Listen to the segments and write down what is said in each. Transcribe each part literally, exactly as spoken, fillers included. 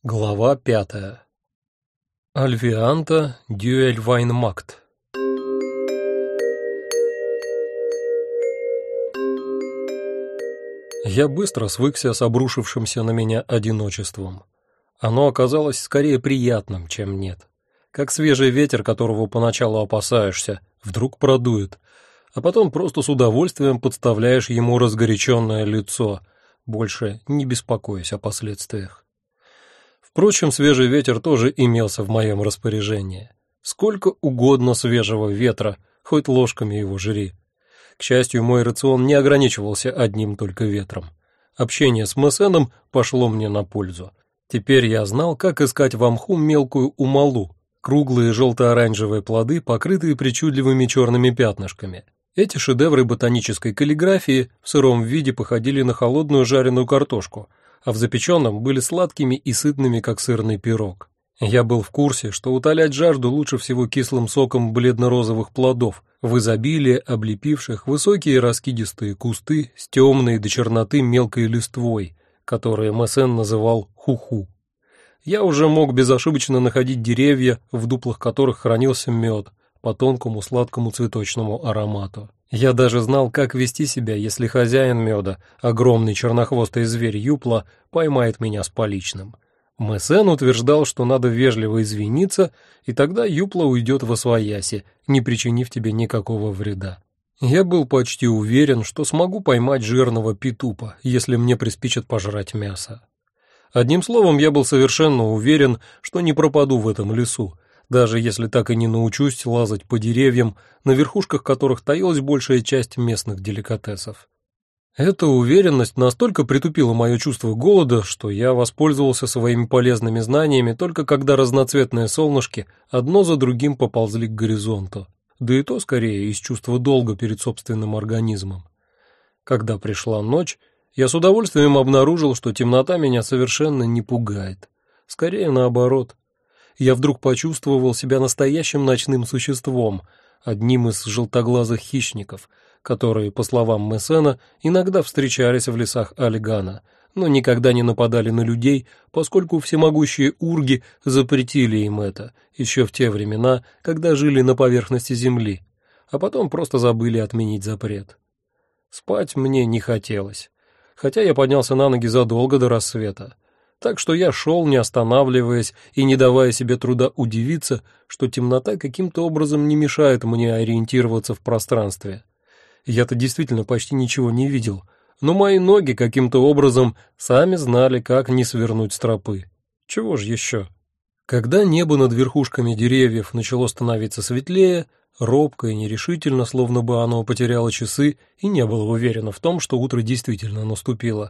Глава пятая. Альвианта Дюэльвайнмакт. Я быстро свыкся с обрушившимся на меня одиночеством. Оно оказалось скорее приятным, чем нет. Как свежий ветер, которого поначалу опасаешься, вдруг продует, а потом просто с удовольствием подставляешь ему разгоряченное лицо, больше не беспокоясь о последствиях. Впрочем, свежий ветер тоже имелся в моем распоряжении. Сколько угодно свежего ветра, хоть ложками его жри. К счастью, мой рацион не ограничивался одним только ветром. Общение с Мессеном пошло мне на пользу. Теперь я знал, как искать в мху мелкую умалу, круглые желто-оранжевые плоды, покрытые причудливыми черными пятнышками. Эти шедевры ботанической каллиграфии в сыром виде походили на холодную жареную картошку, а в запеченном были сладкими и сытными, как сырный пирог. Я был в курсе, что утолять жажду лучше всего кислым соком бледно-розовых плодов, в изобилии облепивших высокие раскидистые кусты с темной до черноты мелкой листвой, которые Мессен называл хуху. Я уже мог безошибочно находить деревья, в дуплах которых хранился мед, по тонкому сладкому цветочному аромату. Я даже знал, как вести себя, если хозяин меда, огромный чернохвостый зверь Юпла, поймает меня с поличным. Мессен утверждал, что надо вежливо извиниться, и тогда Юпла уйдет восвояси, не причинив тебе никакого вреда. Я был почти уверен, что смогу поймать жирного петупа, если мне приспичит пожрать мясо. Одним словом, я был совершенно уверен, что не пропаду в этом лесу, даже если так и не научусь лазать по деревьям, на верхушках которых таилась большая часть местных деликатесов. Эта уверенность настолько притупила мое чувство голода, что я воспользовался своими полезными знаниями только когда разноцветные солнышки одно за другим поползли к горизонту, да и то скорее из чувства долга перед собственным организмом. Когда пришла ночь, я с удовольствием обнаружил, что темнота меня совершенно не пугает, скорее наоборот. Я вдруг почувствовал себя настоящим ночным существом, одним из желтоглазых хищников, которые, по словам Мессена, иногда встречались в лесах Алигана, но никогда не нападали на людей, поскольку всемогущие урги запретили им это еще в те времена, когда жили на поверхности земли, а потом просто забыли отменить запрет. Спать мне не хотелось, хотя я поднялся на ноги задолго до рассвета. Так что я шел, не останавливаясь и не давая себе труда удивиться, что темнота каким-то образом не мешает мне ориентироваться в пространстве. Я-то действительно почти ничего не видел, но мои ноги каким-то образом сами знали, как не свернуть с тропы. Чего ж еще? Когда небо над верхушками деревьев начало становиться светлее, робко и нерешительно, словно бы оно потеряло часы и не было уверено в том, что утро действительно наступило,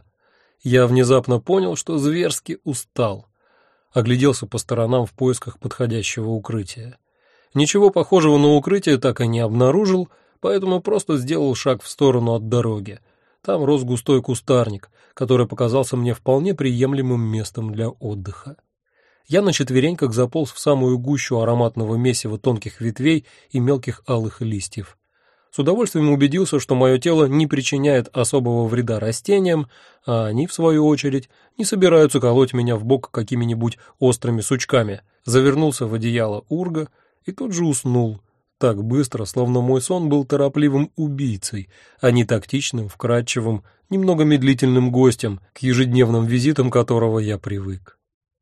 я внезапно понял, что зверски устал. Огляделся по сторонам в поисках подходящего укрытия. Ничего похожего на укрытие так и не обнаружил, поэтому просто сделал шаг в сторону от дороги. Там рос густой кустарник, который показался мне вполне приемлемым местом для отдыха. Я на четвереньках заполз в самую гущу ароматного месива тонких ветвей и мелких алых листьев. С удовольствием убедился, что мое тело не причиняет особого вреда растениям, а они, в свою очередь, не собираются колоть меня в бок какими-нибудь острыми сучками. Завернулся в одеяло урга и тут же уснул, так быстро, словно мой сон был торопливым убийцей, а не тактичным, вкрадчивым, немного медлительным гостем, к ежедневным визитам которого я привык.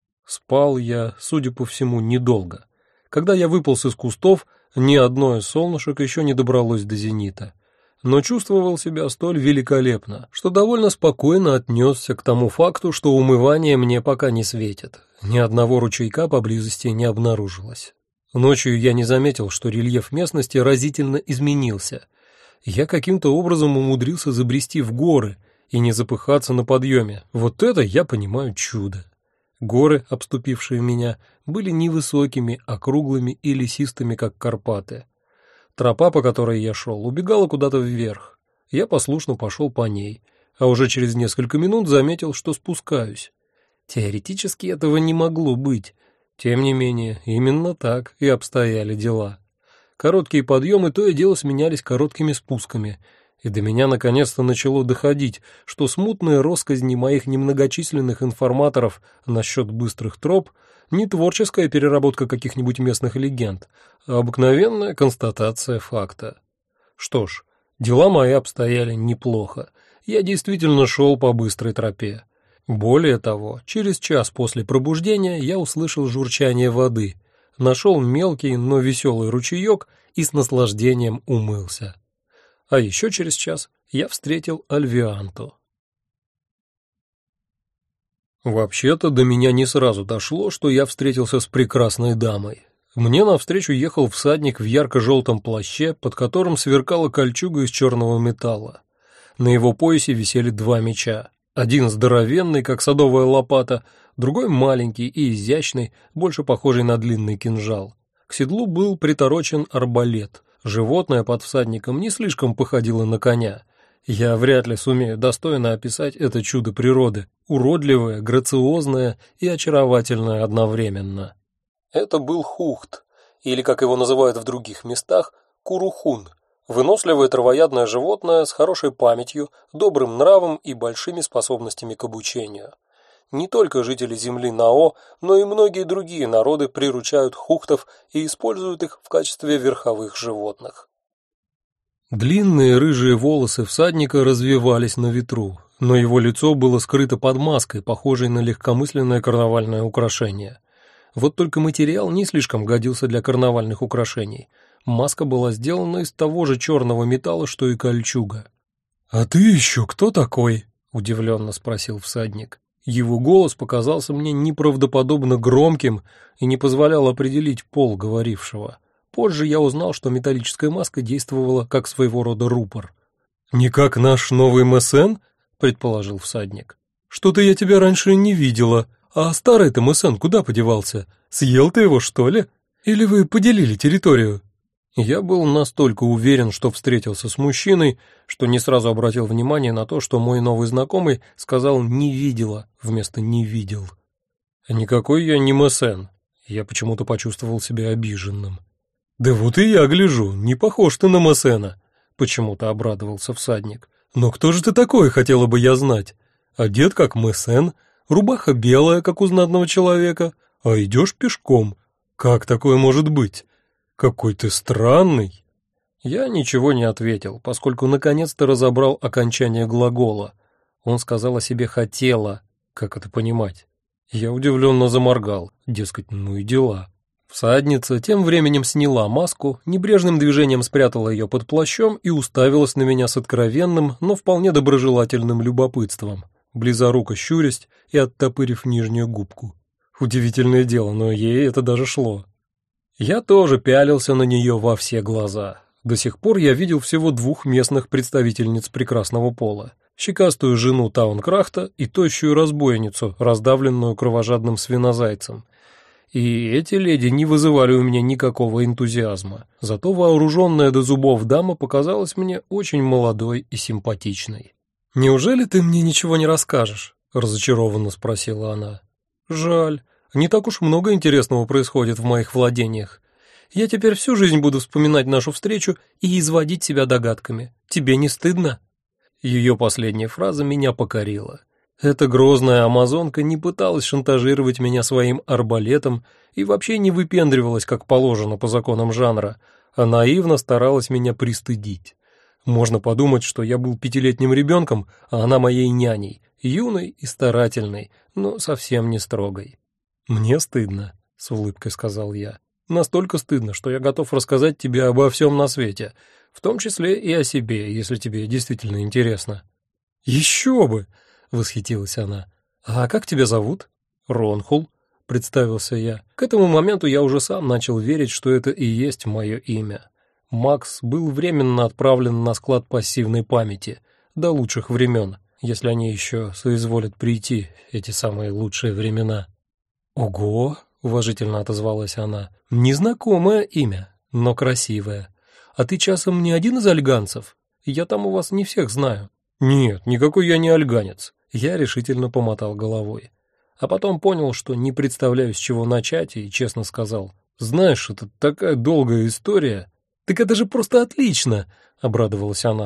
Спал я, судя по всему, недолго. Когда я выполз из кустов, ни одно из солнышек еще не добралось до зенита, но чувствовал себя столь великолепно, что довольно спокойно отнесся к тому факту, что умывание мне пока не светит. Ни одного ручейка поблизости не обнаружилось. Ночью я не заметил, что рельеф местности разительно изменился. Я каким-то образом умудрился забрести в горы и не запыхаться на подъеме. Вот это я понимаю чудо. Горы, обступившие меня, были невысокими, округлыми и лесистыми, как Карпаты. Тропа, по которой я шел, убегала куда-то вверх. Я послушно пошел по ней, а уже через несколько минут заметил, что спускаюсь. Теоретически этого не могло быть. Тем не менее, именно так и обстояли дела. Короткие подъемы то и дело сменялись короткими спусками. И до меня наконец-то начало доходить, что смутные россказни моих немногочисленных информаторов насчет быстрых троп не творческая переработка каких-нибудь местных легенд, а обыкновенная констатация факта. Что ж, дела мои обстояли неплохо. Я действительно шел по быстрой тропе. Более того, через час после пробуждения я услышал журчание воды, нашел мелкий, но веселый ручеек и с наслаждением умылся. А еще через час я встретил Альвианту. Вообще-то до меня не сразу дошло, что я встретился с прекрасной дамой. Мне навстречу ехал всадник в ярко-желтом плаще, под которым сверкала кольчуга из черного металла. На его поясе висели два меча. Один здоровенный, как садовая лопата, другой маленький и изящный, больше похожий на длинный кинжал. К седлу был приторочен арбалет. Животное под всадником не слишком походило на коня. Я вряд ли сумею достойно описать это чудо природы, уродливое, грациозное и очаровательное одновременно. Это был хухт, или, как его называют в других местах, курухун, выносливое травоядное животное с хорошей памятью, добрым нравом и большими способностями к обучению. Не только жители земли Нао, но и многие другие народы приручают хухтов и используют их в качестве верховых животных. Длинные рыжие волосы всадника развевались на ветру, но его лицо было скрыто под маской, похожей на легкомысленное карнавальное украшение. Вот только материал не слишком годился для карнавальных украшений. Маска была сделана из того же черного металла, что и кольчуга. «А ты еще кто такой?» — удивленно спросил всадник. Его голос показался мне неправдоподобно громким и не позволял определить пол говорившего. Позже я узнал, что металлическая маска действовала как своего рода рупор. «Не как наш новый Мессен?» — предположил всадник. «Что-то я тебя раньше не видела. А старый-то Мессен куда подевался? Съел ты его, что ли? Или вы поделили территорию?» Я был настолько уверен, что встретился с мужчиной, что не сразу обратил внимание на то, что мой новый знакомый сказал «не видела» вместо «не видел». Никакой я не Мессен. Я почему-то почувствовал себя обиженным. «Да вот и я гляжу, не похож ты на Мессена», — почему-то обрадовался всадник. «Но кто же ты такой, хотела бы я знать? Одет как Мессен, рубаха белая, как у знатного человека, а идешь пешком. Как такое может быть? Какой ты странный!» Я ничего не ответил, поскольку наконец-то разобрал окончание глагола. Он сказал о себе «хотела». Как это понимать? Я удивленно заморгал, дескать, ну и дела. Всадница тем временем сняла маску, небрежным движением спрятала ее под плащом и уставилась на меня с откровенным, но вполне доброжелательным любопытством, близоруко щурясь и оттопырив нижнюю губку. Удивительное дело, но ей это даже шло. Я тоже пялился на нее во все глаза. До сих пор я видел всего двух местных представительниц прекрасного пола. Щекастую жену Таункрахта и тощую разбойницу, раздавленную кровожадным свинозайцем. И эти леди не вызывали у меня никакого энтузиазма. Зато вооруженная до зубов дама показалась мне очень молодой и симпатичной. «Неужели ты мне ничего не расскажешь?» — разочарованно спросила она. «Жаль. Не так уж много интересного происходит в моих владениях. Я теперь всю жизнь буду вспоминать нашу встречу и изводить себя догадками. Тебе не стыдно?» Ее последняя фраза меня покорила. Эта грозная амазонка не пыталась шантажировать меня своим арбалетом и вообще не выпендривалась, как положено по законам жанра, а наивно старалась меня пристыдить. Можно подумать, что я был пятилетним ребенком, а она моей няней, юной и старательной, но совсем не строгой. «Мне стыдно», — с улыбкой сказал я. «Настолько стыдно, что я готов рассказать тебе обо всем на свете, в том числе и о себе, если тебе действительно интересно». «Еще бы!» — восхитилась она. «А как тебя зовут?» «Ронхул», — представился я. К этому моменту я уже сам начал верить, что это и есть мое имя. Макс был временно отправлен на склад пассивной памяти до лучших времен, если они еще соизволят прийти, эти самые лучшие времена. «Ого!» — уважительно отозвалась она. «Незнакомое имя, но красивое. А ты часом не один из альганцев? Я там у вас не всех знаю». «Нет, никакой я не альганец». Я решительно помотал головой. А потом понял, что не представляю, с чего начать, и честно сказал. «Знаешь, это такая долгая история». «Так это же просто отлично!» — обрадовалась она.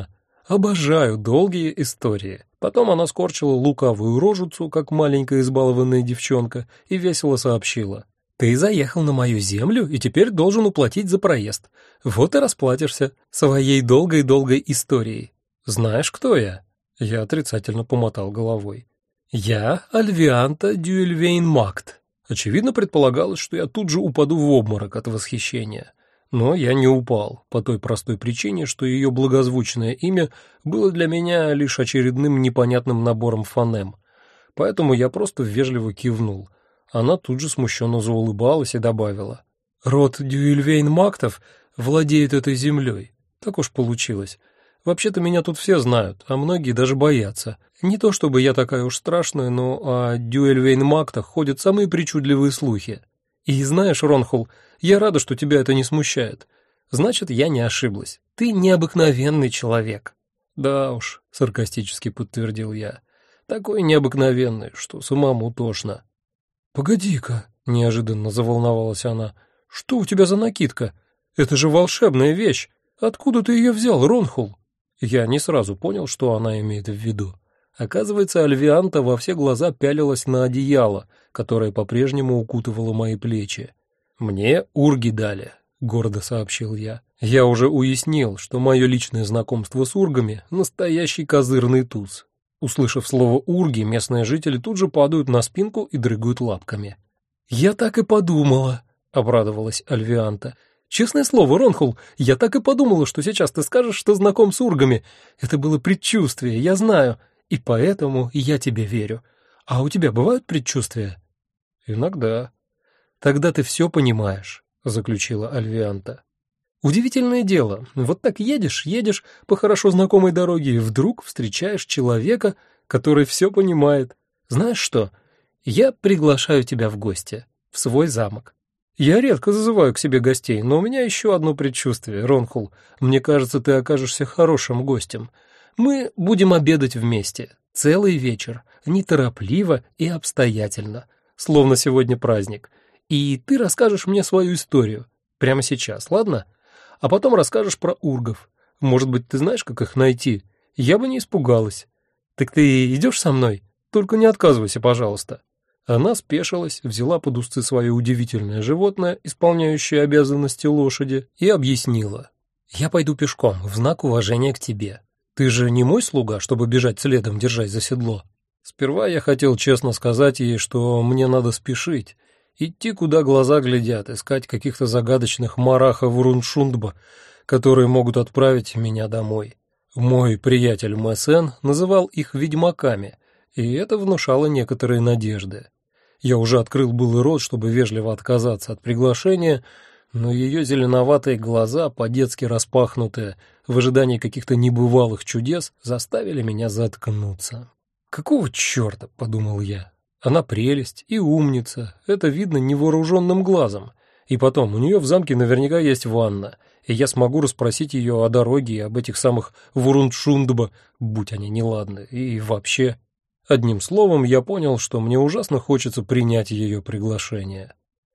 Обожаю долгие истории. Потом она скорчила лукавую рожицу, как маленькая избалованная девчонка, и весело сообщила. «Ты заехал на мою землю и теперь должен уплатить за проезд. Вот и расплатишься своей долгой-долгой историей. Знаешь, кто я?» Я отрицательно помотал головой. «Я Альвианта Дюэльвейн-Магд». Очевидно, предполагалось, что я тут же упаду в обморок от восхищения. Но я не упал, по той простой причине, что ее благозвучное имя было для меня лишь очередным непонятным набором фонем. Поэтому я просто вежливо кивнул. Она тут же смущенно заулыбалась и добавила. «Род Дюэльвейн-Мактов владеет этой землей. Так уж получилось. Вообще-то меня тут все знают, а многие даже боятся. Не то чтобы я такая уж страшная, но о Дюэльвейн-Мактах ходят самые причудливые слухи. И знаешь, Ронхул, я рада, что тебя это не смущает. Значит, я не ошиблась. Ты необыкновенный человек». «Да уж», — саркастически подтвердил я. «Такой необыкновенный, что самому тошно». «Погоди-ка», — неожиданно заволновалась она. «Что у тебя за накидка? Это же волшебная вещь. Откуда ты ее взял, Ронхул?» Я не сразу понял, что она имеет в виду. Оказывается, Альвианта во все глаза пялилась на одеяло, которое по-прежнему укутывало мои плечи. «Мне урги дали», — гордо сообщил я. Я уже уяснил, что мое личное знакомство с ургами — настоящий козырный туз. Услышав слово «урги», местные жители тут же падают на спинку и дрыгают лапками. «Я так и подумала», — обрадовалась Альвианта. «Честное слово, Ронхул, я так и подумала, что сейчас ты скажешь, что знаком с ургами. Это было предчувствие, я знаю, и поэтому я тебе верю. А у тебя бывают предчувствия?» «Иногда». «Тогда ты все понимаешь», — заключила Альвианта. «Удивительное дело, вот так едешь, едешь по хорошо знакомой дороге, и вдруг встречаешь человека, который все понимает. Знаешь что, я приглашаю тебя в гости, в свой замок. Я редко зазываю к себе гостей, но у меня еще одно предчувствие, Ронхул. Мне кажется, ты окажешься хорошим гостем. Мы будем обедать вместе, целый вечер, неторопливо и обстоятельно, словно сегодня праздник. И ты расскажешь мне свою историю прямо сейчас, ладно? А потом расскажешь про ургов. Может быть, ты знаешь, как их найти? Я бы не испугалась. Так ты идешь со мной? Только не отказывайся, пожалуйста». Она спешилась, взяла под узцы свое удивительное животное, исполняющее обязанности лошади, и объяснила. «Я пойду пешком, в знак уважения к тебе. Ты же не мой слуга, чтобы бежать следом, держась за седло». Сперва я хотел честно сказать ей, что мне надо спешить, идти, куда глаза глядят, искать каких-то загадочных марахов-руншундба, которые могут отправить меня домой. Мой приятель Мэсен называл их ведьмаками, и это внушало некоторые надежды. Я уже открыл был рот, чтобы вежливо отказаться от приглашения, но ее зеленоватые глаза, по-детски распахнутые, в ожидании каких-то небывалых чудес, заставили меня заткнуться. «Какого черта?» — подумал я. «Она прелесть и умница, это видно невооруженным глазом. И потом, у нее в замке наверняка есть ванна, и я смогу расспросить ее о дороге и об этих самых вурундшундба, будь они неладны, и вообще...» Одним словом, я понял, что мне ужасно хочется принять ее приглашение.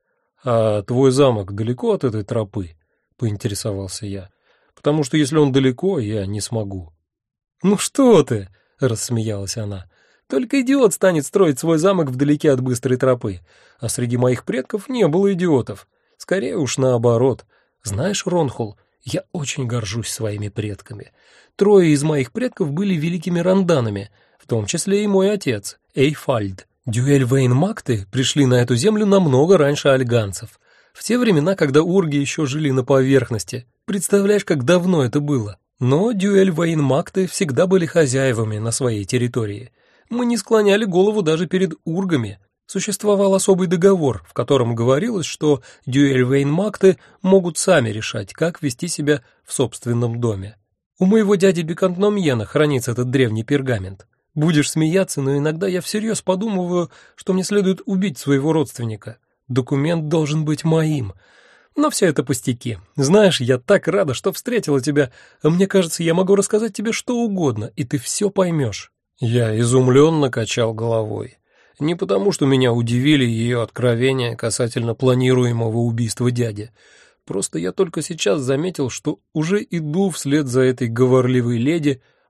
«А твой замок далеко от этой тропы?» — поинтересовался я. «Потому что если он далеко, я не смогу». «Ну что ты!» — рассмеялась она. «Только идиот станет строить свой замок вдалеке от быстрой тропы. А среди моих предков не было идиотов. Скорее уж наоборот. Знаешь, Ронхул, я очень горжусь своими предками. Трое из моих предков были великими ранданами, в том числе и мой отец, Эйфальд. Дюэльвейн-Макты пришли на эту землю намного раньше альганцев, в те времена, когда урги еще жили на поверхности. Представляешь, как давно это было? Но Дюэльвейн-Макты всегда были хозяевами на своей территории. Мы не склоняли голову даже перед ургами. Существовал особый договор, в котором говорилось, что Дюэльвейн-Макты могут сами решать, как вести себя в собственном доме. У моего дяди Бекантномьена хранится этот древний пергамент. Будешь смеяться, но иногда я всерьез подумываю, что мне следует убить своего родственника. Документ должен быть моим. Но все это пустяки. Знаешь, я так рада, что встретила тебя. Мне кажется, я могу рассказать тебе что угодно, и ты все поймешь». Я изумленно качал головой. Не потому, что меня удивили ее откровения касательно планируемого убийства дяди. Просто я только сейчас заметил, что уже иду вслед за этой говорливой леди,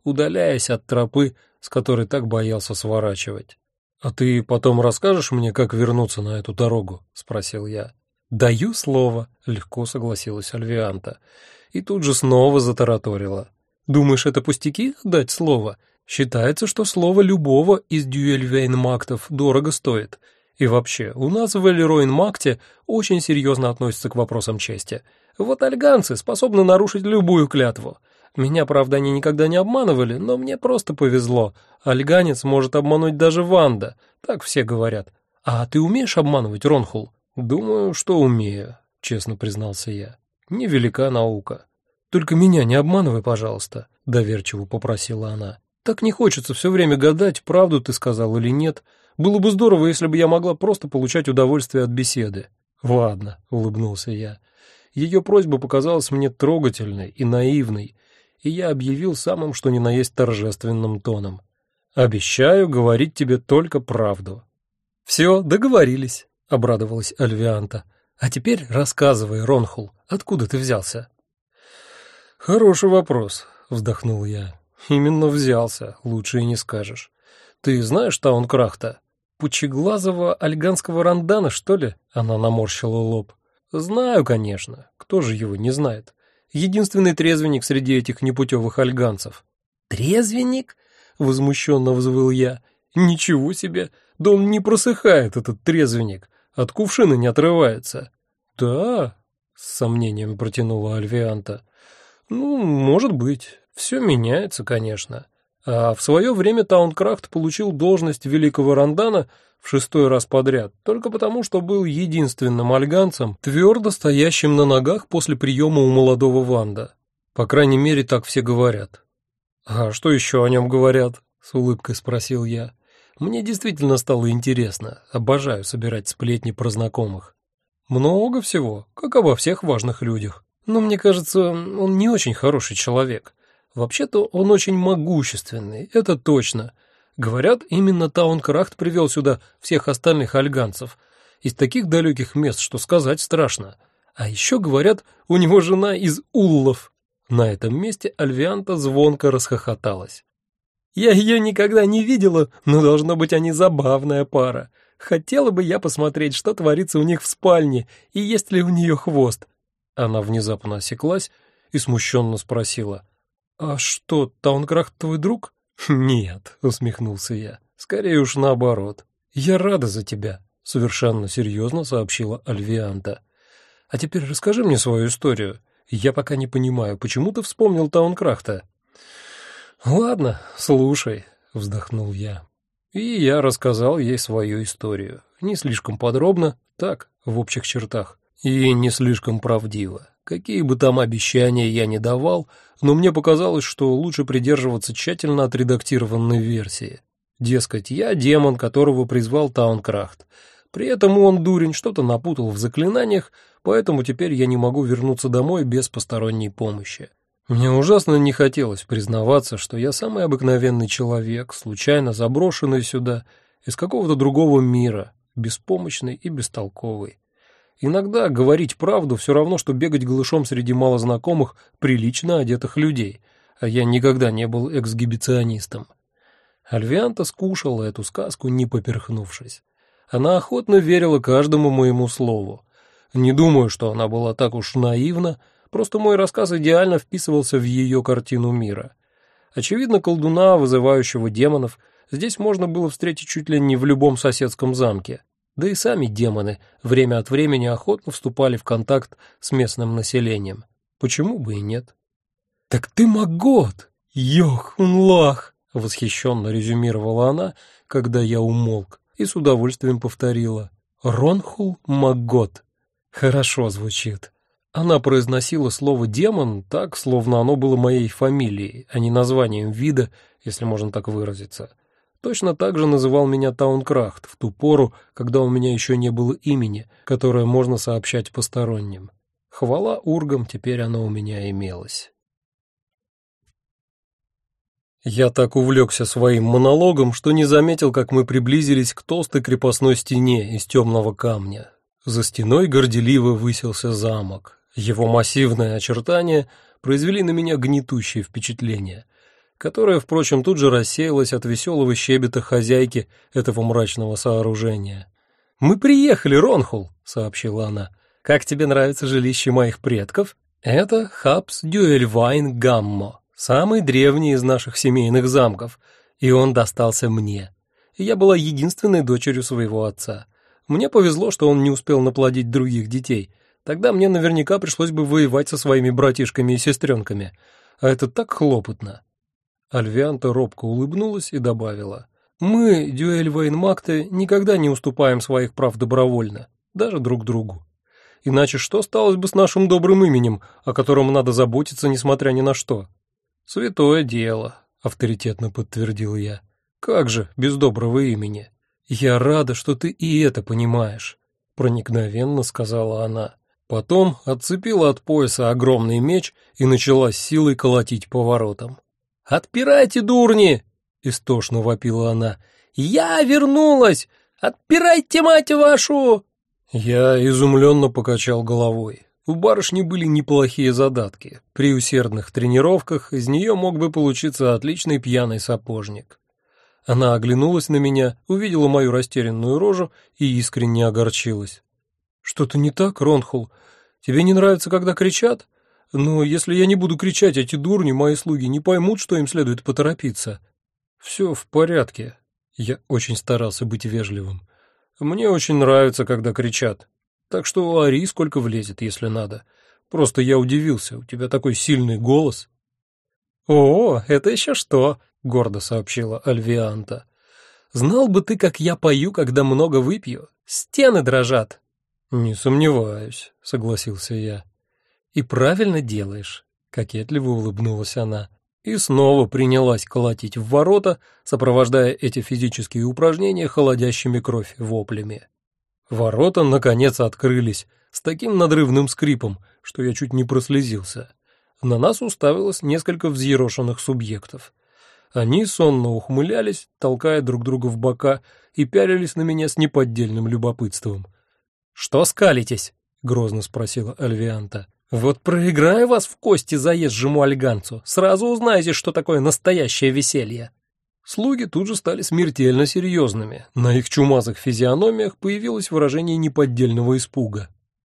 удаляясь от тропы, с которой так боялся сворачивать. «А ты потом расскажешь мне, как вернуться на эту дорогу?» — спросил я. «Даю слово», — легко согласилась Альвианта. И тут же снова затараторила. «Думаешь, это пустяки — дать слово? Считается, что слово любого из дюэльвейн-мактов дорого стоит. И вообще, у нас в Эльройн-макте очень серьезно относятся к вопросам чести. Вот альганцы способны нарушить любую клятву. Меня, правда, они никогда не обманывали, но мне просто повезло. Альганец может обмануть даже Ванда, так все говорят. А ты умеешь обманывать, Ронхул?» «Думаю, что умею», — честно признался я. «Невелика наука». «Только меня не обманывай, пожалуйста», — доверчиво попросила она. «Так не хочется все время гадать, правду ты сказал или нет. Было бы здорово, если бы я могла просто получать удовольствие от беседы». «Ладно», — улыбнулся я. Ее просьба показалась мне трогательной и наивной, и я объявил самым что ни на есть торжественным тоном. «Обещаю говорить тебе только правду». «Все, договорились», — обрадовалась Альвианта. «А теперь рассказывай, Ронхул, откуда ты взялся?» «Хороший вопрос», — вздохнул я. «Именно взялся, лучше и не скажешь. Ты знаешь Таункрахта? Пучеглазого альганского рандана, что ли?» Она наморщила лоб. «Знаю, конечно. Кто же его не знает? Единственный трезвенник среди этих непутевых альганцев». «Трезвенник?» — возмущенно взвыл я. «Ничего себе! Да он не просыхает, этот трезвенник. От кувшина не отрывается». «Да?» — с сомнением протянула Альвианта. «Ну, может быть. Все меняется, конечно. А в свое время Таункрахт получил должность великого рандана в шестой раз подряд, только потому, что был единственным альганцем, твердо стоящим на ногах после приема у молодого Ванда. По крайней мере, так все говорят». «А что еще о нем говорят?» — с улыбкой спросил я. Мне действительно стало интересно, обожаю собирать сплетни про знакомых. «Много всего, как обо всех важных людях. Но мне кажется, он не очень хороший человек. Вообще-то он очень могущественный, это точно. Говорят, именно Таункрахт привел сюда всех остальных альганцев. Из таких далеких мест, что сказать страшно. А еще, говорят, у него жена из Уллов». На этом месте Альвианта звонко расхохоталась. «Я ее никогда не видела, но должно быть они забавная пара. Хотела бы я посмотреть, что творится у них в спальне, и есть ли у нее хвост». Она внезапно осеклась и смущенно спросила. «А что, Таункрахт твой друг?» «Нет», — усмехнулся я, — «скорее уж наоборот. Я рада за тебя», — совершенно серьезно сообщила Альвианта. «А теперь расскажи мне свою историю. Я пока не понимаю, почему ты вспомнил Таункрахта?» «Ладно, слушай», — вздохнул я. И я рассказал ей свою историю. Не слишком подробно, так, в общих чертах. И не слишком правдиво. Какие бы там обещания я ни давал, но мне показалось, что лучше придерживаться тщательно отредактированной версии. Дескать, я демон, которого призвал Таункрахт. При этом он, дурень, что-то напутал в заклинаниях, поэтому теперь я не могу вернуться домой без посторонней помощи. Мне ужасно не хотелось признаваться, что я самый обыкновенный человек, случайно заброшенный сюда, из какого-то другого мира, беспомощный и бестолковый. Иногда говорить правду все равно, что бегать голышом среди малознакомых, прилично одетых людей, а я никогда не был эксгибиционистом. Альвианта скушала эту сказку, не поперхнувшись. Она охотно верила каждому моему слову. Не думаю, что она была так уж наивна, просто мой рассказ идеально вписывался в ее картину мира. Очевидно, колдуна, вызывающего демонов, здесь можно было встретить чуть ли не в любом соседском замке. Да и сами демоны время от времени охотно вступали в контакт с местным населением. Почему бы и нет? «Так ты Магот! Йох-унлах!» — восхищенно резюмировала она, когда я умолк, и с удовольствием повторила. «Ронхул Магот». Хорошо звучит. Она произносила слово «демон» так, словно оно было моей фамилией, а не названием вида, если можно так выразиться. Точно так же называл меня Таункрахт в ту пору, когда у меня еще не было имени, которое можно сообщать посторонним. Хвала ургам, теперь оно у меня имелось. Я так увлекся своим монологом, что не заметил, как мы приблизились к толстой крепостной стене из темного камня. За стеной горделиво высился замок. Его массивные очертания произвели на меня гнетущее впечатление. которая, впрочем, тут же рассеялась от веселого щебета хозяйки этого мрачного сооружения. «Мы приехали, Ронхул», — сообщила она. «Как тебе нравится жилище моих предков? Это Хабс Дюэльвайн Гаммо, самый древний из наших семейных замков, и он достался мне. Я была единственной дочерью своего отца. Мне повезло, что он не успел наплодить других детей. Тогда мне наверняка пришлось бы воевать со своими братишками и сестренками. А это так хлопотно». Альвианта робко улыбнулась и добавила: «Мы, Дюэльвайн-Макты, никогда не уступаем своих прав добровольно, даже друг другу. Иначе что сталось бы с нашим добрым именем, о котором надо заботиться, несмотря ни на что?» «Святое дело», — авторитетно подтвердил я. «Как же без доброго имени?» «Я рада, что ты и это понимаешь», — проникновенно сказала она. Потом отцепила от пояса огромный меч и начала с силой колотить по воротам. «Отпирайте, дурни!» — истошно вопила она. «Я вернулась! Отпирайте, мать вашу!» Я изумленно покачал головой. У барышни были неплохие задатки. При усердных тренировках из нее мог бы получиться отличный пьяный сапожник. Она оглянулась на меня, увидела мою растерянную рожу и искренне огорчилась. «Что-то не так, Ронхул? Тебе не нравится, когда кричат? Но если я не буду кричать, эти дурни, мои слуги, не поймут, что им следует поторопиться». «Все в порядке». Я очень старался быть вежливым. «Мне очень нравится, когда кричат. Так что ори, сколько влезет, если надо. Просто я удивился, у тебя такой сильный голос». «О, это еще что?» — гордо сообщила Альвианта. «Знал бы ты, как я пою, когда много выпью. Стены дрожат». «Не сомневаюсь», — согласился я. «И правильно делаешь», — кокетливо улыбнулась она. И снова принялась колотить в ворота, сопровождая эти физические упражнения холодящими кровь воплями. Ворота, наконец, открылись с таким надрывным скрипом, что я чуть не прослезился. На нас уставилось несколько взъерошенных субъектов. Они сонно ухмылялись, толкая друг друга в бока, и пялились на меня с неподдельным любопытством. «Что скалитесь?» — грозно спросила Альвианта. «Вот проиграю вас в кости заезжему альганцу, сразу узнаете, что такое настоящее веселье». Слуги тут же стали смертельно серьезными. На их чумазых физиономиях появилось выражение неподдельного испуга.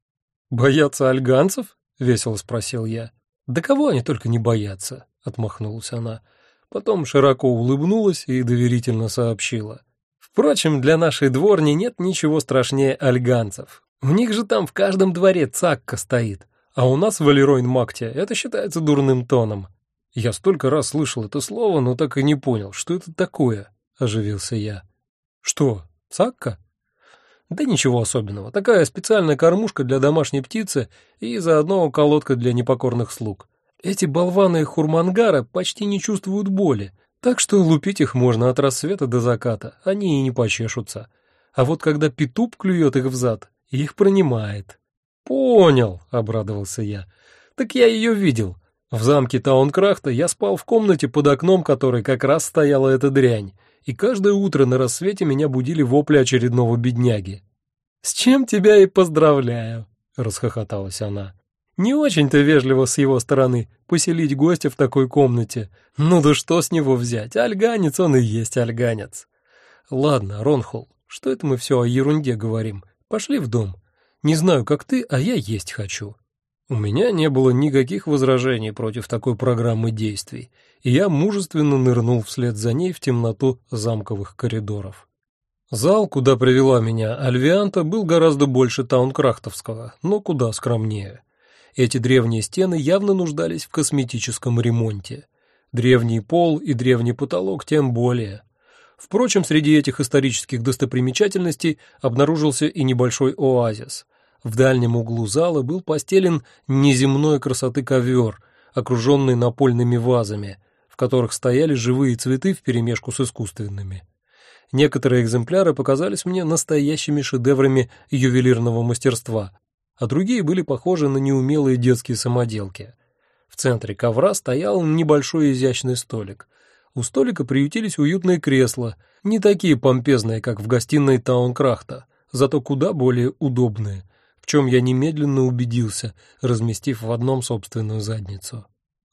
«Боятся альганцев?» — весело спросил я. «Да кого они только не боятся?» — отмахнулась она. Потом широко улыбнулась и доверительно сообщила. «Впрочем, для нашей дворни нет ничего страшнее альганцев. У них же там в каждом дворе цакка стоит. А у нас в Алеройн-Макте это считается дурным тоном». «Я столько раз слышал это слово, но так и не понял, что это такое», — оживился я. «Что, цакка?» «Да ничего особенного. Такая специальная кормушка для домашней птицы и заодно колодка для непокорных слуг. Эти болваны хурмангара почти не чувствуют боли, так что лупить их можно от рассвета до заката, они и не почешутся. А вот когда петуп клюет их взад, их пронимает». «Понял», — обрадовался я. «Так я ее видел. В замке Таункрахта я спал в комнате, под окном которой как раз стояла эта дрянь, и каждое утро на рассвете меня будили вопли очередного бедняги». «С чем тебя и поздравляю», — расхохоталась она. «Не очень-то вежливо с его стороны поселить гостя в такой комнате. Ну да что с него взять? Альганец он и есть альганец». «Ладно, Ронхул, что это мы все о ерунде говорим? Пошли в дом. Не знаю, как ты, а я есть хочу». У меня не было никаких возражений против такой программы действий, и я мужественно нырнул вслед за ней в темноту замковых коридоров. Зал, куда привела меня Альвианта, был гораздо больше таункрахтовского, но куда скромнее. Эти древние стены явно нуждались в косметическом ремонте. Древний пол и древний потолок тем более. Впрочем, среди этих исторических достопримечательностей обнаружился и небольшой оазис. В дальнем углу зала был постелен неземной красоты ковер, окруженный напольными вазами, в которых стояли живые цветы вперемешку с искусственными. Некоторые экземпляры показались мне настоящими шедеврами ювелирного мастерства, а другие были похожи на неумелые детские самоделки. В центре ковра стоял небольшой изящный столик. У столика приютились уютные кресла, не такие помпезные, как в гостиной Таункрахта, зато куда более удобные, в чем я немедленно убедился, разместив в одном собственную задницу.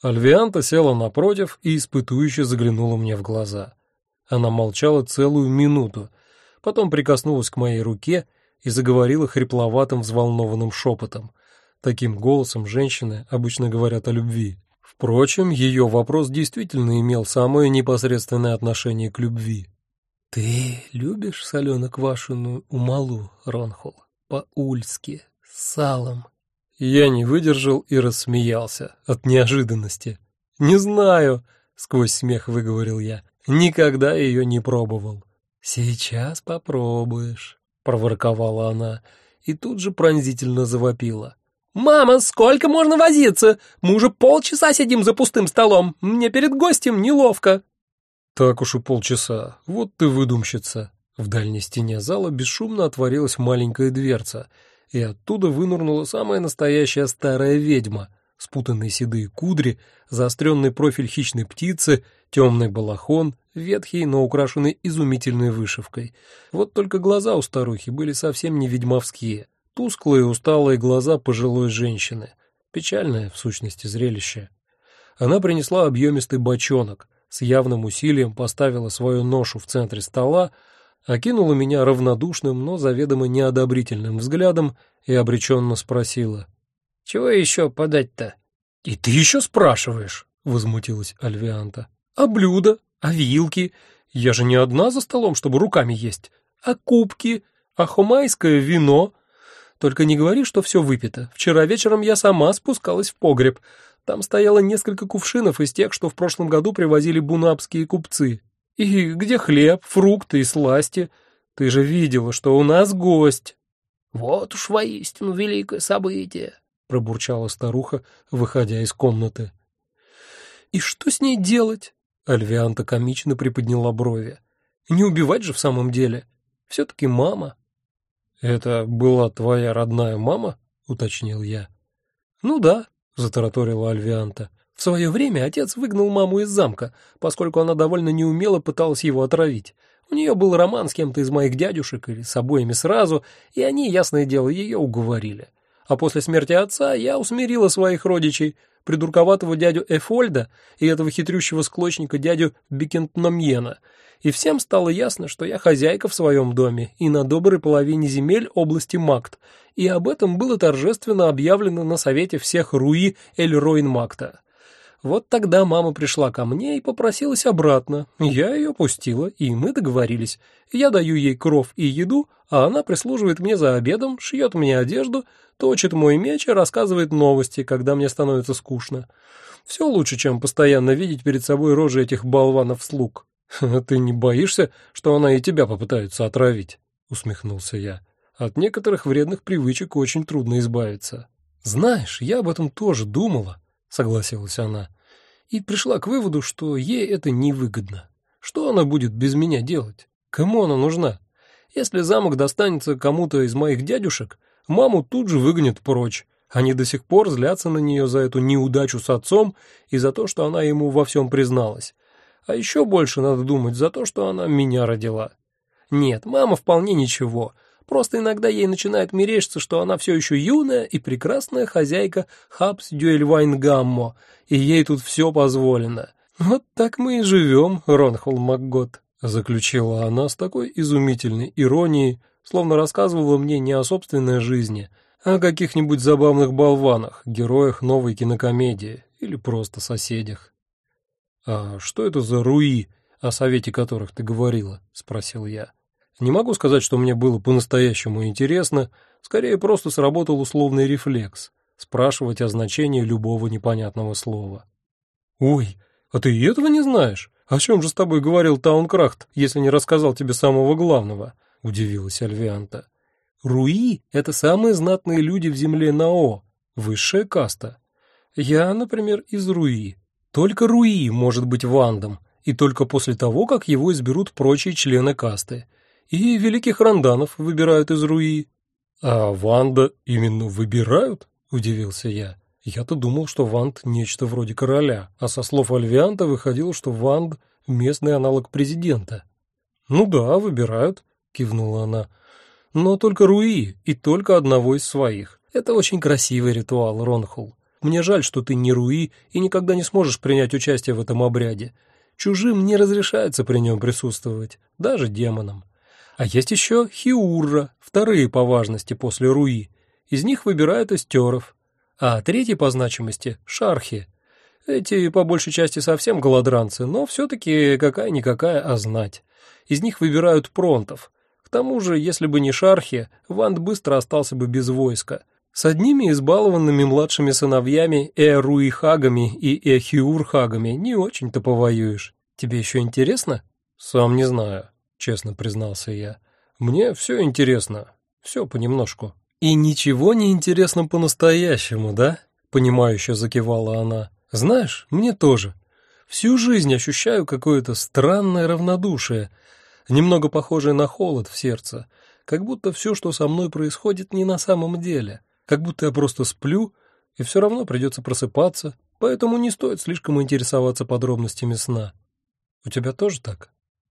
Альвианта села напротив и испытующе заглянула мне в глаза. Она молчала целую минуту, потом прикоснулась к моей руке и заговорила хрипловатым взволнованным шепотом. Таким голосом женщины обычно говорят о любви. Впрочем, ее вопрос действительно имел самое непосредственное отношение к любви. «Ты любишь соленоквашеную умалу, Ронхол, по-ульски, с салом?» Я не выдержал и рассмеялся от неожиданности. «Не знаю», — сквозь смех выговорил я, — «никогда ее не пробовал». «Сейчас попробуешь», — проворковала она и тут же пронзительно завопила. «Мама, сколько можно возиться? Мы уже полчаса сидим за пустым столом. Мне перед гостем неловко». Так уж и полчаса. Вот ты выдумщица. В дальней стене зала бесшумно отворилась маленькая дверца, и оттуда вынырнула самая настоящая старая ведьма. Спутанные седые кудри, заостренный профиль хищной птицы, темный балахон, ветхий, но украшенный изумительной вышивкой. Вот только глаза у старухи были совсем не ведьмовские. Тусклые, усталые глаза пожилой женщины. Печальное, в сущности, зрелище. Она принесла объемистый бочонок, с явным усилием поставила свою ношу в центре стола, окинула меня равнодушным, но заведомо неодобрительным взглядом и обреченно спросила: «Чего еще подать-то?» «И ты еще спрашиваешь?» — возмутилась Альвианта. «А блюда? А вилки? Я же не одна за столом, чтобы руками есть. А кубки? А хумайское вино? Только не говори, что все выпито. Вчера вечером я сама спускалась в погреб. Там стояло несколько кувшинов из тех, что в прошлом году привозили бунапские купцы. И где хлеб, фрукты и сласти? Ты же видела, что у нас гость». «Вот уж воистину великое событие», — пробурчала старуха, выходя из комнаты. «И что с ней делать?» — Альвианта комично приподняла брови. «Не убивать же в самом деле. Все-таки мама». «Это была твоя родная мама?» — уточнил я. «Ну да», — затараторила Альвианта. «В свое время отец выгнал маму из замка, поскольку она довольно неумело пыталась его отравить. У нее был роман с кем-то из моих дядюшек или с обоими сразу, и они, ясное дело, ее уговорили. А после смерти отца я усмирила своих родичей, придурковатого дядю Эфольда и этого хитрющего склочника дядю Бекентномьена, и всем стало ясно, что я хозяйка в своем доме и на доброй половине земель области Макт, и об этом было торжественно объявлено на совете всех Руи Эль-Ройн-Макта. Вот тогда мама пришла ко мне и попросилась обратно. Я ее пустила, и мы договорились. Я даю ей кров и еду, а она прислуживает мне за обедом, шьет мне одежду, точит мой меч и рассказывает новости, когда мне становится скучно. Все лучше, чем постоянно видеть перед собой рожи этих болванов-слуг. «Ты не боишься, что она и тебя попытается отравить?» — усмехнулся я. «От некоторых вредных привычек очень трудно избавиться». «Знаешь, я об этом тоже думала», — согласилась она, и пришла к выводу, что ей это невыгодно. Что она будет без меня делать? Кому она нужна? Если замок достанется кому-то из моих дядюшек, маму тут же выгонят прочь. Они до сих пор злятся на нее за эту неудачу с отцом и за то, что она ему во всем призналась. А еще больше надо думать за то, что она меня родила. Нет, мама вполне ничего. Просто иногда ей начинает мерещиться, что она все еще юная и прекрасная хозяйка Хабс Дюэльвайн-Гаммо, и ей тут все позволено. Вот так мы и живем, Ронхол Макгот, заключила она с такой изумительной иронией, словно рассказывала мне не о собственной жизни, а о каких-нибудь забавных болванах, героях новой кинокомедии или просто соседях. «А что это за руи, о совете которых ты говорила?» — спросил я. Не могу сказать, что мне было по-настоящему интересно, скорее просто сработал условный рефлекс — спрашивать о значении любого непонятного слова. «Ой, а ты и этого не знаешь? О чем же с тобой говорил Таункрахт, если не рассказал тебе самого главного?» — удивилась Альвианта. «Руи — это самые знатные люди в земле Нао, высшая каста. Я, например, из Руи. Только Руи может быть вандом, и только после того, как его изберут прочие члены касты. И великих ранданов выбирают из Руи». «А Ванда именно выбирают?» — удивился я. Я-то думал, что Ванд — нечто вроде короля, а со слов Альвианта выходило, что Ванд — местный аналог президента. «Ну да, выбирают», — кивнула она. «Но только Руи, и только одного из своих. Это очень красивый ритуал, Ронхул. мне жаль, что ты не руи и никогда не сможешь принять участие в этом обряде. Чужим не разрешается при нем присутствовать, даже демонам. А есть еще хиурра, вторые по важности после руи. Из них выбирают эстеров. А третий по значимости — шархи. Эти, по большей части, совсем голодранцы, но все-таки какая-никакая, а знать. Из них выбирают пронтов. К тому же, если бы не шархи, Ванд быстро остался бы без войска. С одними избалованными младшими сыновьями Эруихагами и Эхиурхагами не очень-то повоюешь. Тебе еще интересно? Сам не знаю, честно признался я. Мне все интересно, все понемножку. И ничего не интересно по-настоящему, да? Понимающе закивала она. Знаешь, мне тоже. Всю жизнь ощущаю какое-то странное равнодушие, немного похожее на холод в сердце, как будто все, что со мной происходит, не на самом деле. Как будто я просто сплю, и все равно придется просыпаться, поэтому не стоит слишком интересоваться подробностями сна. У тебя тоже так?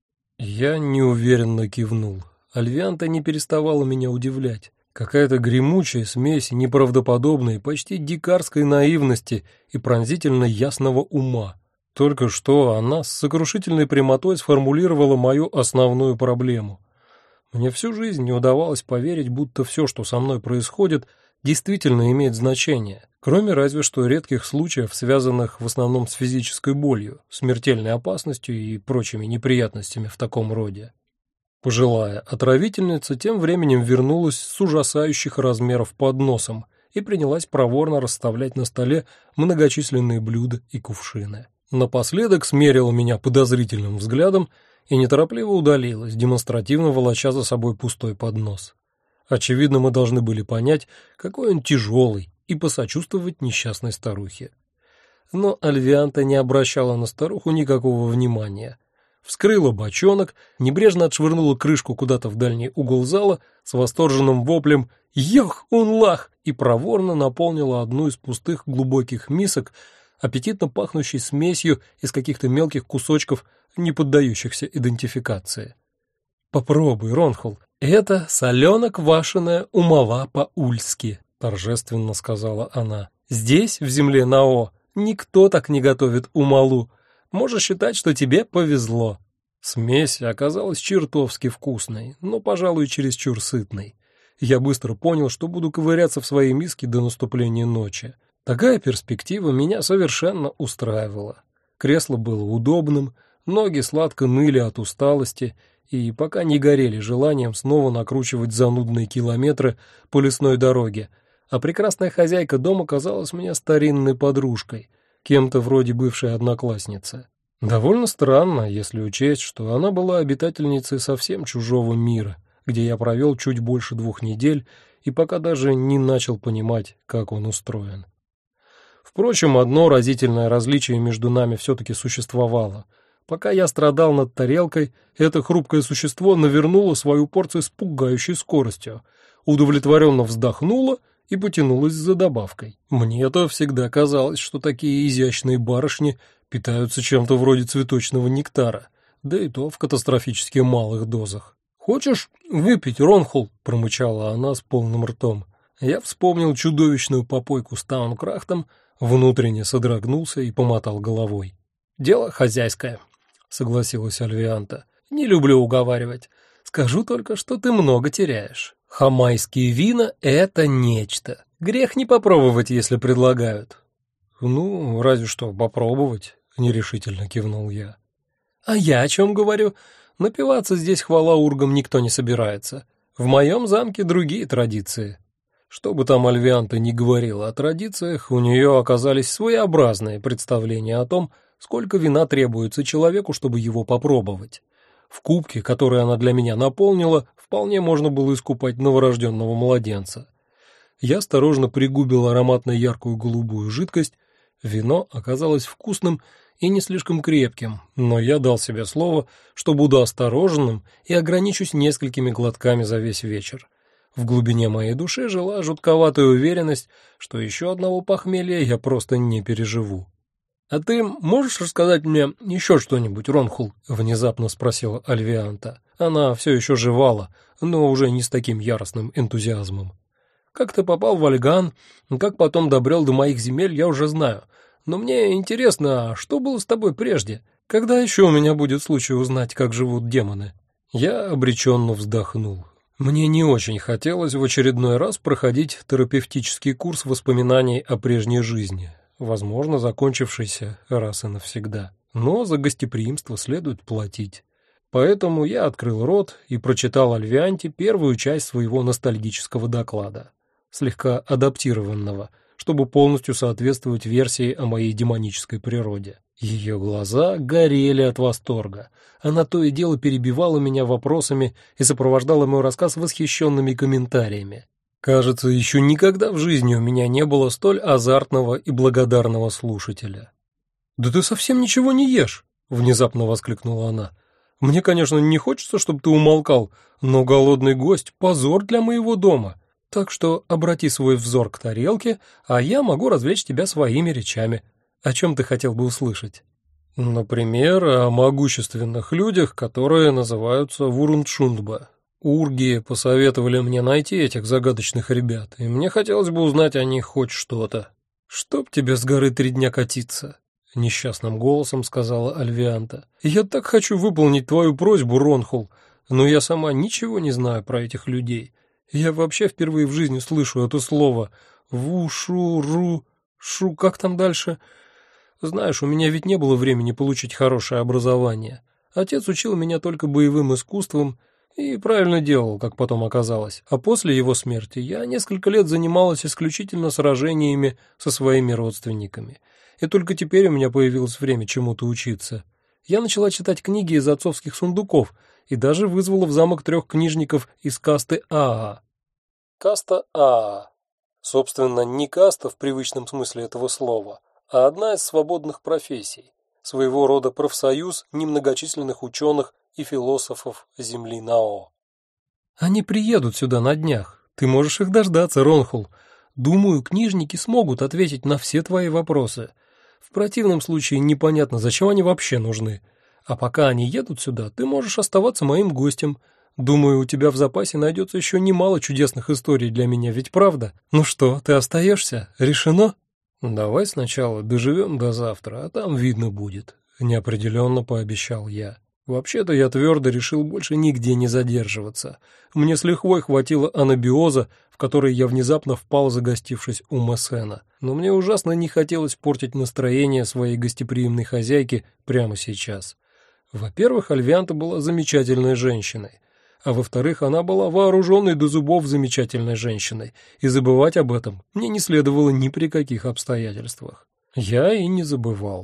Я неуверенно кивнул. Альвианта не переставала меня удивлять. Какая-то гремучая смесь неправдоподобной, почти дикарской наивности и пронзительно ясного ума. Только что она с сокрушительной прямотой сформулировала мою основную проблему. Мне всю жизнь не удавалось поверить, будто все, что со мной происходит, действительно имеет значение, кроме разве что редких случаев, связанных в основном с физической болью, смертельной опасностью и прочими неприятностями в таком роде. Пожилая отравительница тем временем вернулась с ужасающих размеров подносом и принялась проворно расставлять на столе многочисленные блюда и кувшины. Напоследок смерила меня подозрительным взглядом и неторопливо удалилась, демонстративно волоча за собой пустой поднос. Очевидно, мы должны были понять, какой он тяжелый, и посочувствовать несчастной старухе. Но Альвианта не обращала на старуху никакого внимания. Вскрыла бочонок, небрежно отшвырнула крышку куда-то в дальний угол зала с восторженным воплем «Йох, унлах!» и проворно наполнила одну из пустых глубоких мисок аппетитно пахнущей смесью из каких-то мелких кусочков, не поддающихся идентификации. «Попробуй, Ронхул, это солено-квашеная умала по-ульски», — торжественно сказала она. «Здесь, в земле Нао, никто так не готовит умалу. Можешь считать, что тебе повезло». Смесь оказалась чертовски вкусной, но, пожалуй, чересчур сытной. Я быстро понял, что буду ковыряться в своей миске до наступления ночи. Такая перспектива меня совершенно устраивала. Кресло было удобным, ноги сладко ныли от усталости и пока не горели желанием снова накручивать занудные километры по лесной дороге, а прекрасная хозяйка дома казалась мне старинной подружкой, кем-то вроде бывшей одноклассницы. Довольно странно, если учесть, что она была обитательницей совсем чужого мира, где я провел чуть больше двух недель и пока даже не начал понимать, как он устроен. Впрочем, одно разительное различие между нами все-таки существовало. Пока я страдал над тарелкой, это хрупкое существо навернуло свою порцию с пугающей скоростью, удовлетворенно вздохнуло и потянулась за добавкой. Мне-то всегда казалось, что такие изящные барышни питаются чем-то вроде цветочного нектара, да и то в катастрофически малых дозах. «Хочешь выпить, Ронхул?» — промычала она с полным ртом. Я вспомнил чудовищную попойку с Таункрахтом, внутренне содрогнулся и помотал головой. «Дело хозяйское», — согласилась Альвианта. «Не люблю уговаривать. Скажу только, что ты много теряешь. Хамайские вина — это нечто. Грех не попробовать, если предлагают». «Ну, разве что попробовать», — нерешительно кивнул я. «А я о чем говорю? Напиваться здесь хвала ургам никто не собирается. В моем замке другие традиции». Что бы там Альвианта ни говорила о традициях, у нее оказались своеобразные представления о том, сколько вина требуется человеку, чтобы его попробовать. В кубке, который она для меня наполнила, вполне можно было искупать новорожденного младенца. Я осторожно пригубил ароматно яркую голубую жидкость. Вино оказалось вкусным и не слишком крепким, но я дал себе слово, что буду осторожным и ограничусь несколькими глотками за весь вечер. В глубине моей души жила жутковатая уверенность, что еще одного похмелья я просто не переживу. «А ты можешь рассказать мне еще что-нибудь, Ронхул?» — внезапно спросила Альвианта. Она все еще жевала, но уже не с таким яростным энтузиазмом. Как ты попал в Альган, как потом добрел до моих земель, я уже знаю. Но мне интересно, а что было с тобой прежде? Когда еще у меня будет случай узнать, как живут демоны?» Я обреченно вздохнул. Мне не очень хотелось в очередной раз проходить терапевтический курс воспоминаний о прежней жизни, возможно, закончившийся раз и навсегда. Но за гостеприимство следует платить. Поэтому я открыл рот и прочитал Альвианте первую часть своего ностальгического доклада, слегка адаптированного, чтобы полностью соответствовать версии о моей демонической природе. Ее глаза горели от восторга. Она то и дело перебивала меня вопросами и сопровождала мой рассказ восхищенными комментариями. Кажется, еще никогда в жизни у меня не было столь азартного и благодарного слушателя. «Да ты совсем ничего не ешь!» — внезапно воскликнула она. «Мне, конечно, не хочется, чтобы ты умолкал, но голодный гость — позор для моего дома. Так что обрати свой взор к тарелке, а я могу развлечь тебя своими речами. О чем ты хотел бы услышать?» «Например, о могущественных людях, которые называются Вурундшундба. Урги посоветовали мне найти этих загадочных ребят, и мне хотелось бы узнать о них хоть что-то». «Чтоб тебе с горы три дня катиться», — несчастным голосом сказала Альвианта. «Я так хочу выполнить твою просьбу, Ронхул, но я сама ничего не знаю про этих людей. Я вообще впервые в жизни слышу это слово. Ву-шу-ру, шу, как там дальше? Знаешь, у меня ведь не было времени получить хорошее образование. Отец учил меня только боевым искусствам и правильно делал, как потом оказалось. А после его смерти я несколько лет занималась исключительно сражениями со своими родственниками. И только теперь у меня появилось время чему-то учиться. Я начала читать книги из отцовских сундуков и даже вызвала в замок трех книжников из касты Аа. Каста Аа. Собственно, не каста в привычном смысле этого слова, а одна из свободных профессий, своего рода профсоюз немногочисленных ученых и философов земли Нао. Они приедут сюда на днях. Ты можешь их дождаться, Ронхул. Думаю, книжники смогут ответить на все твои вопросы. В противном случае непонятно, зачем они вообще нужны. А пока они едут сюда, ты можешь оставаться моим гостем. Думаю, у тебя в запасе найдется еще немало чудесных историй для меня, ведь правда? Ну что, ты остаешься? Решено? Давай сначала доживем до завтра, а там видно будет, неопределенно пообещал я. Вообще-то я твердо решил больше нигде не задерживаться. Мне с лихвой хватило анабиоза, в который я внезапно впал, загостившись у Мессена. Но мне ужасно не хотелось портить настроение своей гостеприимной хозяйки прямо сейчас. Во-первых, Альвианта была замечательной женщиной. А во-вторых, она была вооруженной до зубов замечательной женщиной, и забывать об этом мне не следовало ни при каких обстоятельствах. Я и не забывал.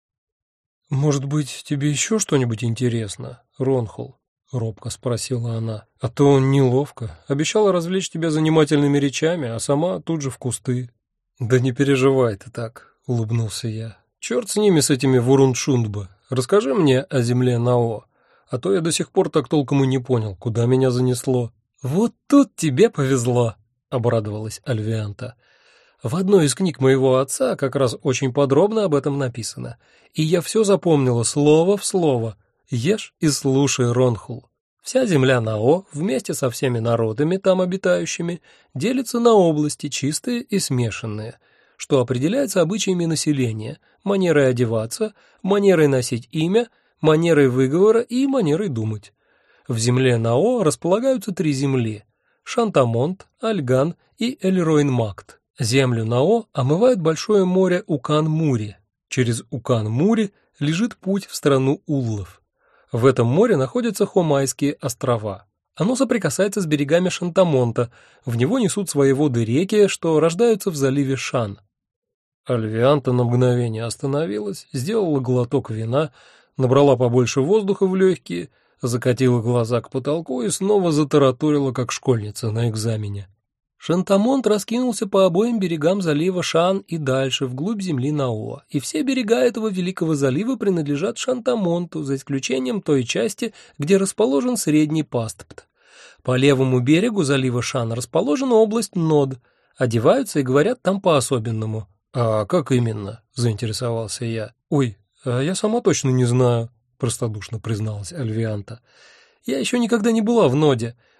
«Может быть, тебе еще что-нибудь интересно, Ронхул?» — робко спросила она. «А то неловко. Обещала развлечь тебя занимательными речами, а сама тут же в кусты». «Да не переживай ты так», — улыбнулся я. «Черт с ними, с этими Вурундшундба. Расскажи мне о земле Нао. А то я до сих пор так толком и не понял, куда меня занесло». «Вот тут тебе повезло», — обрадовалась Альвианта. «В одной из книг моего отца как раз очень подробно об этом написано, и я все запомнила слово в слово. Ешь и слушай, Ронхул. Вся земля Нао, вместе со всеми народами там обитающими, делится на области чистые и смешанные, что определяется обычаями населения, манерой одеваться, манерой носить имя, манерой выговора и манерой думать. В земле Нао располагаются три земли – Шантамонт, Альган и Эльройн-Макт. Землю Нао омывает большое море Укан-Мури. Через Укан-Мури лежит путь в страну Уллов. В этом море находятся Хомайские острова. Оно соприкасается с берегами Шантамонта, в него несут свои воды реки, что рождаются в заливе Шан. Альвианта на мгновение остановилась, сделала глоток вина, набрала побольше воздуха в легкие, закатила глаза к потолку и снова затараторила, как школьница на экзамене. Шантамонт раскинулся по обоим берегам залива Шан и дальше, вглубь земли Нао, и все берега этого великого залива принадлежат Шантамонту, за исключением той части, где расположен средний пастб. По левому берегу залива Шан расположена область Нод, одеваются и говорят там по-особенному. «А как именно?» — заинтересовался я. «Ой, а я сама точно не знаю», — простодушно призналась Альвианта. «Я еще никогда не была в Ноде.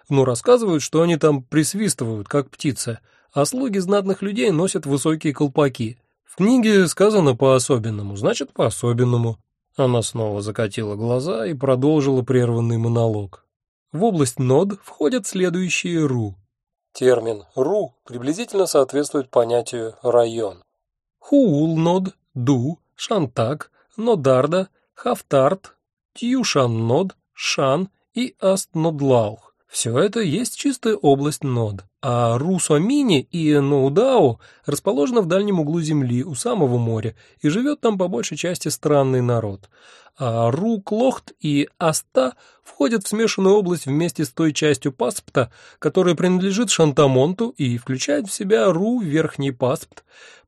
но рассказывают, что они там присвистывают, как птицы, а слуги знатных людей носят высокие колпаки. В книге сказано по-особенному, значит, по-особенному». Она снова закатила глаза и продолжила прерванный монолог. В область нод входят следующие ру. Термин «ру» приблизительно соответствует понятию «район». Хуул-нод, Ду, Шантак, Нодарда, Хафтарт, Тьюшан-нод, Шан и Аст-Нодлаух. Все это есть чистая область нод, а Ру-Сомини и Ноудау расположена в дальнем углу земли у самого моря, и живет там по большей части странный народ. А Ру-Клохт и Аста входят в смешанную область вместе с той частью Паспта, которая принадлежит Шантамонту и включает в себя Ру-Верхний Паспт,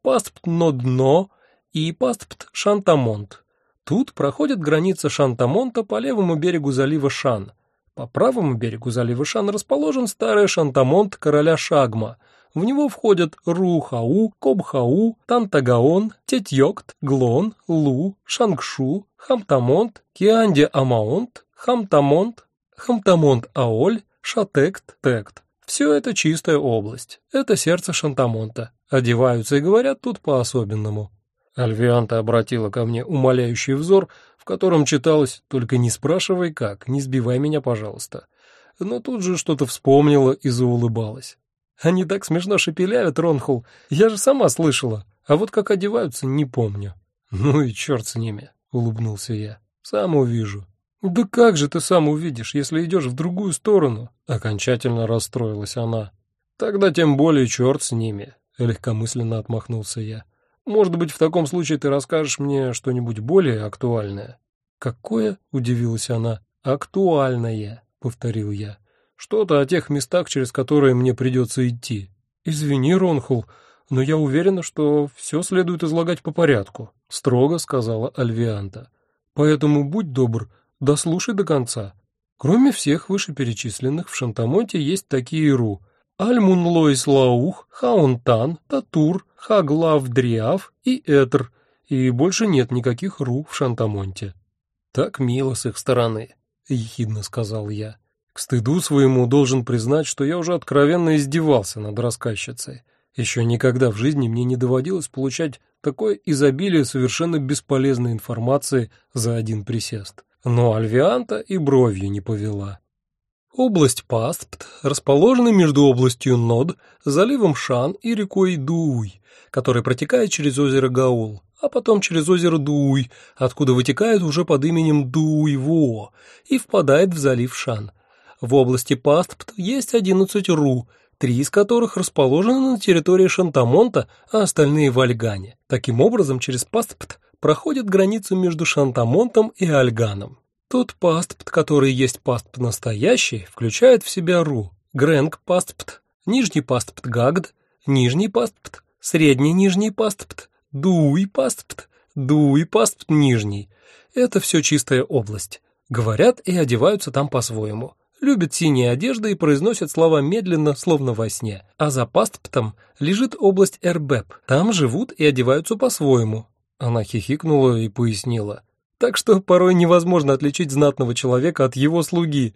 Паспт-Нодно и Паспт-Шантамонт. Тут проходит граница Шантамонта по левому берегу залива Шан. По правому берегу залива Шан расположен старый Шантамонт короля Шагма. В него входят Ру-Хау, Коб-Хау, Тантагаон, Тетьёкт, Глон, Лу, Шангшу, Хамтамонт, Кианди-Амаонт, Хамтамонт, Хамтамонт-Аоль, Шатект-Тект. Все это чистая область. Это сердце Шантамонта. Одеваются и говорят тут по-особенному. Альвианта обратила ко мне умоляющий взор, в котором читалось «Только не спрашивай как, не сбивай меня, пожалуйста». Но тут же что-то вспомнила и заулыбалась. «Они так смешно шепелявят, Ронхул, я же сама слышала, а вот как одеваются, не помню». «Ну и черт с ними», — улыбнулся я, — «сам увижу». «Да как же ты сам увидишь, если идешь в другую сторону?» — окончательно расстроилась она. «Тогда тем более черт с ними», — легкомысленно отмахнулся я. «Может быть, в таком случае ты расскажешь мне что-нибудь более актуальное?» «Какое?» — удивилась она. «Актуальное», — повторил я. «Что-то о тех местах, через которые мне придется идти». «Извини, Ронхул, но я уверена, что все следует излагать по порядку», — строго сказала Альвианта. «Поэтому будь добр, дослушай до конца. Кроме всех вышеперечисленных, в Шантамонте есть такие ру: Аль-Мун-Лоис-Лаух, Хаунтан, Татур, Хаглав-Дриав и Этр, и больше нет никаких ру в Шантамонте». «Так мило с их стороны», — ехидно сказал я. К стыду своему должен признать, что я уже откровенно издевался над рассказчицей. Еще никогда в жизни мне не доводилось получать такое изобилие совершенно бесполезной информации за один присест. Но Альвианта и бровью не повела. Область Паспт расположена между областью Нод, заливом Шан и рекой Дууй, которая протекает через озеро Гаул, а потом через озеро Дууй, откуда вытекает уже под именем Дууй-Во и впадает в залив Шан. В области Паспт есть одиннадцать ру, три из которых расположены на территории Шантамонта, а остальные в Альгане. Таким образом, через Паспт проходит границу между Шантамонтом и Альганом. Тот Паспт, который есть Паспт настоящий, включает в себя ру: Грэнг Паспт, Нижний Паспт Гагд, Нижний Паспт, Средний Нижний Паспт, Дуй Паспт, Дуй Паспт Нижний. Это все чистая область. Говорят и одеваются там по-своему. Любят синие одежды и произносят слова медленно, словно во сне. А за Пастптом лежит область Эрбеп. Там живут и одеваются по-своему. Она хихикнула и пояснила. Так что порой невозможно отличить знатного человека от его слуги.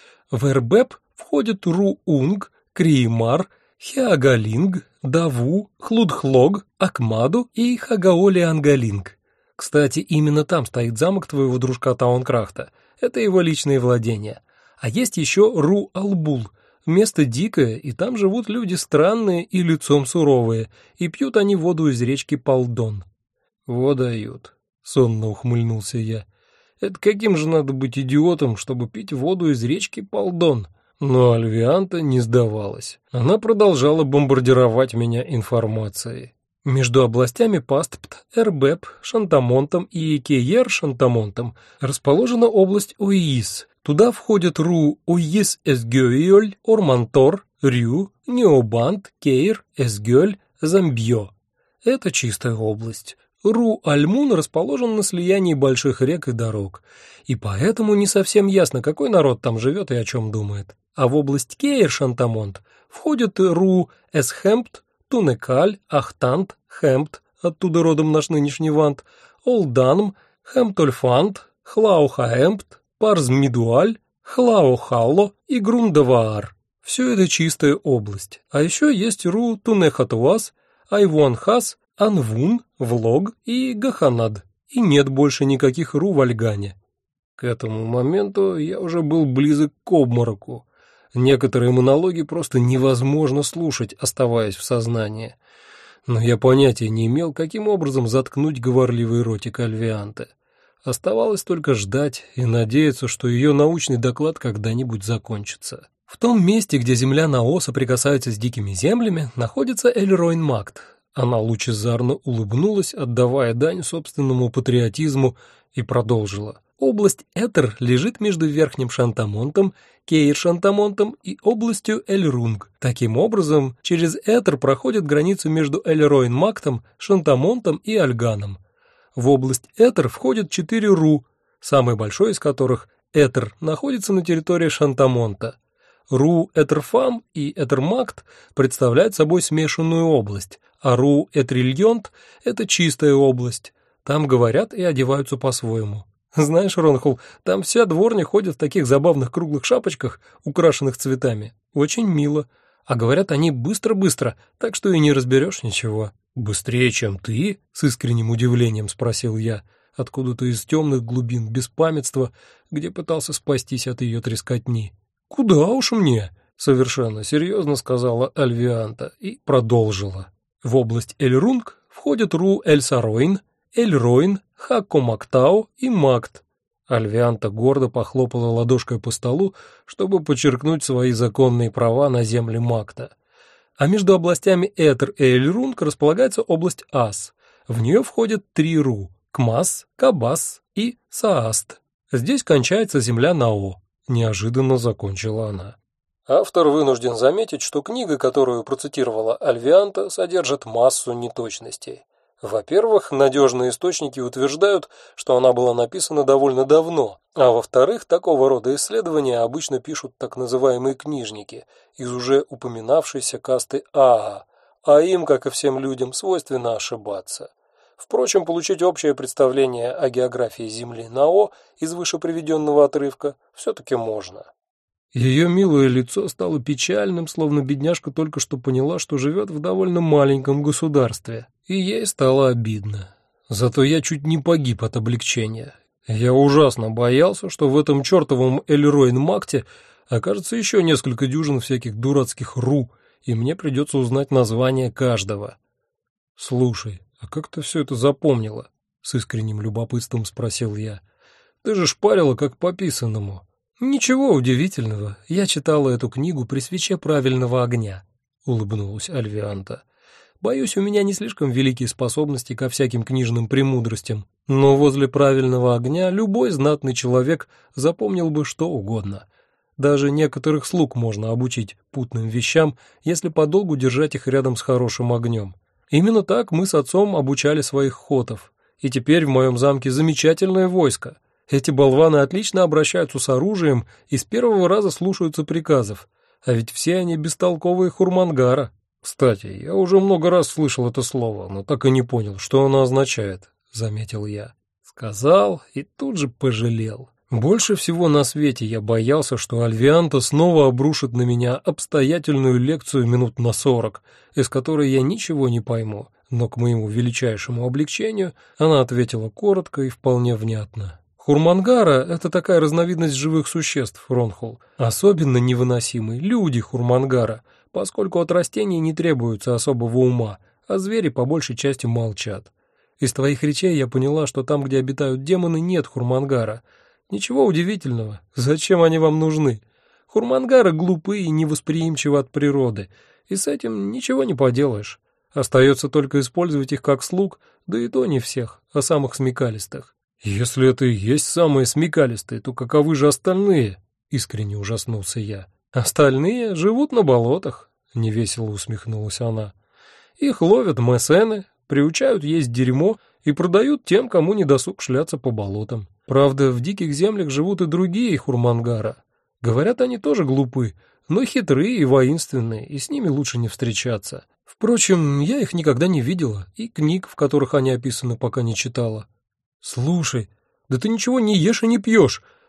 В Эрбеп входят Ру-Унг, Криимар, Хеагалинг, Даву, Хлудхлог, Акмаду и Хагаоли-Ангалинг. Кстати, именно там стоит замок твоего дружка Таункрахта. Это его личные владения. А есть еще Ру-Албул, место дикое, и там живут люди странные и лицом суровые, и пьют они воду из речки Палдон. «Во дают», — сонно ухмыльнулся я. «Это каким же надо быть идиотом, чтобы пить воду из речки Палдон?» Но Альвианта не сдавалась. Она продолжала бомбардировать меня информацией. Между областями Пастпт, Эрбеп, Шантамонтом и Кейер-Шантамонтом расположена область Оиис. Туда входят Ру Оиис Эсгёйоль, Ормантор, Рю, Необант, Кейр, Эсгёль, Замбьё. Это чистая область. Ру-Альмун расположен на слиянии больших рек и дорог, и поэтому не совсем ясно, какой народ там живет и о чем думает. А в область Кейр-Шантамонт входят Ру-Эсхемпт, Тунекаль, Ахтант, Хемпт, оттуда родом наш нынешний Вант, Олданм, Хемтольфант, Хлаухаэмпт, Парзмидуаль, Хлао-Халло и Грундаваар. Все это чистая область. А еще есть Ру-Тунехатуас, Айвуанхас, Анвун, Влог и Гаханад. И нет больше никаких Ру в Альгане. К этому моменту я уже был близок к обмороку. Некоторые монологи просто невозможно слушать, оставаясь в сознании. Но я понятия не имел, каким образом заткнуть говорливый ротик Альвианты. Оставалось только ждать и надеяться, что ее научный доклад когда-нибудь закончится. В том месте, где земля Нао соприкасается с дикими землями, находится Эльроин-Макт. Она лучезарно улыбнулась, отдавая дань собственному патриотизму, и продолжила. Область Этер лежит между Верхним Шантамонтом, Кейр-Шантамонтом и областью Эльрунг. Таким образом, через Этер проходит граница между Эльроин-Мактом, Шантамонтом и Альганом. В область Этер входят четыре Ру, самый большой из которых, Этер, находится на территории Шантамонта. Ру-Этерфам и Этермакт представляют собой смешанную область, а Ру-Этрильонт – это чистая область. Там говорят и одеваются по-своему. Знаешь, Ронхул, там вся дворня ходит в таких забавных круглых шапочках, украшенных цветами. Очень мило. А говорят они быстро-быстро, так что и не разберешь ничего. «Быстрее, чем ты?» — с искренним удивлением спросил я, откуда-то из темных глубин беспамятства, где пытался спастись от ее трескотни. «Куда уж мне?» — совершенно серьезно сказала Альвианта и продолжила. В область Эльрунг входят Ру-Эльсароин, Эльроин, Хаккомактау и Макт. Альвианта гордо похлопала ладошкой по столу, чтобы подчеркнуть свои законные права на земле Макта. А между областями Этер и Эльрунг располагается область Ас. В нее входят три Ру – Кмас, Кабас и Сааст. Здесь кончается земля Нао. Неожиданно закончила она. Автор вынужден заметить, что книга, которую процитировала Альвианта, содержит массу неточностей. Во-первых, надежные источники утверждают, что она была написана довольно давно, а во-вторых, такого рода исследования обычно пишут так называемые книжники из уже упоминавшейся касты Аа, а им, как и всем людям, свойственно ошибаться. Впрочем, получить общее представление о географии Земли Нао из выше приведенного отрывка все-таки можно. Ее милое лицо стало печальным, словно бедняжка только что поняла, что живет в довольно маленьком государстве, и ей стало обидно. Зато я чуть не погиб от облегчения. Я ужасно боялся, что в этом чертовом Эльроин-Макте окажется еще несколько дюжин всяких дурацких Ру, и мне придется узнать название каждого. «Слушай, а как ты все это запомнила?» — с искренним любопытством спросил я. «Ты же шпарила как по писанному». «Ничего удивительного, я читала эту книгу при свече правильного огня», — улыбнулась Альвианта. «Боюсь, у меня не слишком великие способности ко всяким книжным премудростям, но возле правильного огня любой знатный человек запомнил бы что угодно. Даже некоторых слуг можно обучить путным вещам, если подолгу держать их рядом с хорошим огнем. Именно так мы с отцом обучали своих хотов, и теперь в моем замке замечательное войско. Эти болваны отлично обращаются с оружием и с первого раза слушаются приказов, а ведь все они бестолковые хурмангара. Кстати, я уже много раз слышал это слово, но так и не понял, что оно означает, заметил я. Сказал и тут же пожалел. Больше всего на свете я боялся, что Альвианта снова обрушит на меня обстоятельную лекцию минут на сорок, из которой я ничего не пойму, но к моему величайшему облегчению она ответила коротко и вполне внятно. Хурмангара – это такая разновидность живых существ, Ронхул. Особенно невыносимы люди Хурмангара, поскольку от растений не требуется особого ума, а звери по большей части молчат. Из твоих речей я поняла, что там, где обитают демоны, нет Хурмангара. Ничего удивительного. Зачем они вам нужны? Хурмангары глупы и невосприимчивы от природы, и с этим ничего не поделаешь. Остается только использовать их как слуг, да и то не всех, а самых смекалистых. «Если это и есть самые смекалистые, то каковы же остальные?» — искренне ужаснулся я. «Остальные живут на болотах», — невесело усмехнулась она. «Их ловят мессены, приучают есть дерьмо и продают тем, кому не досуг шляться по болотам. Правда, в диких землях живут и другие хурмангара. Говорят, они тоже глупы, но хитрые и воинственные, и с ними лучше не встречаться. Впрочем, я их никогда не видела, и книг, в которых они описаны, пока не читала». «Слушай, да ты ничего не ешь и не пьешь.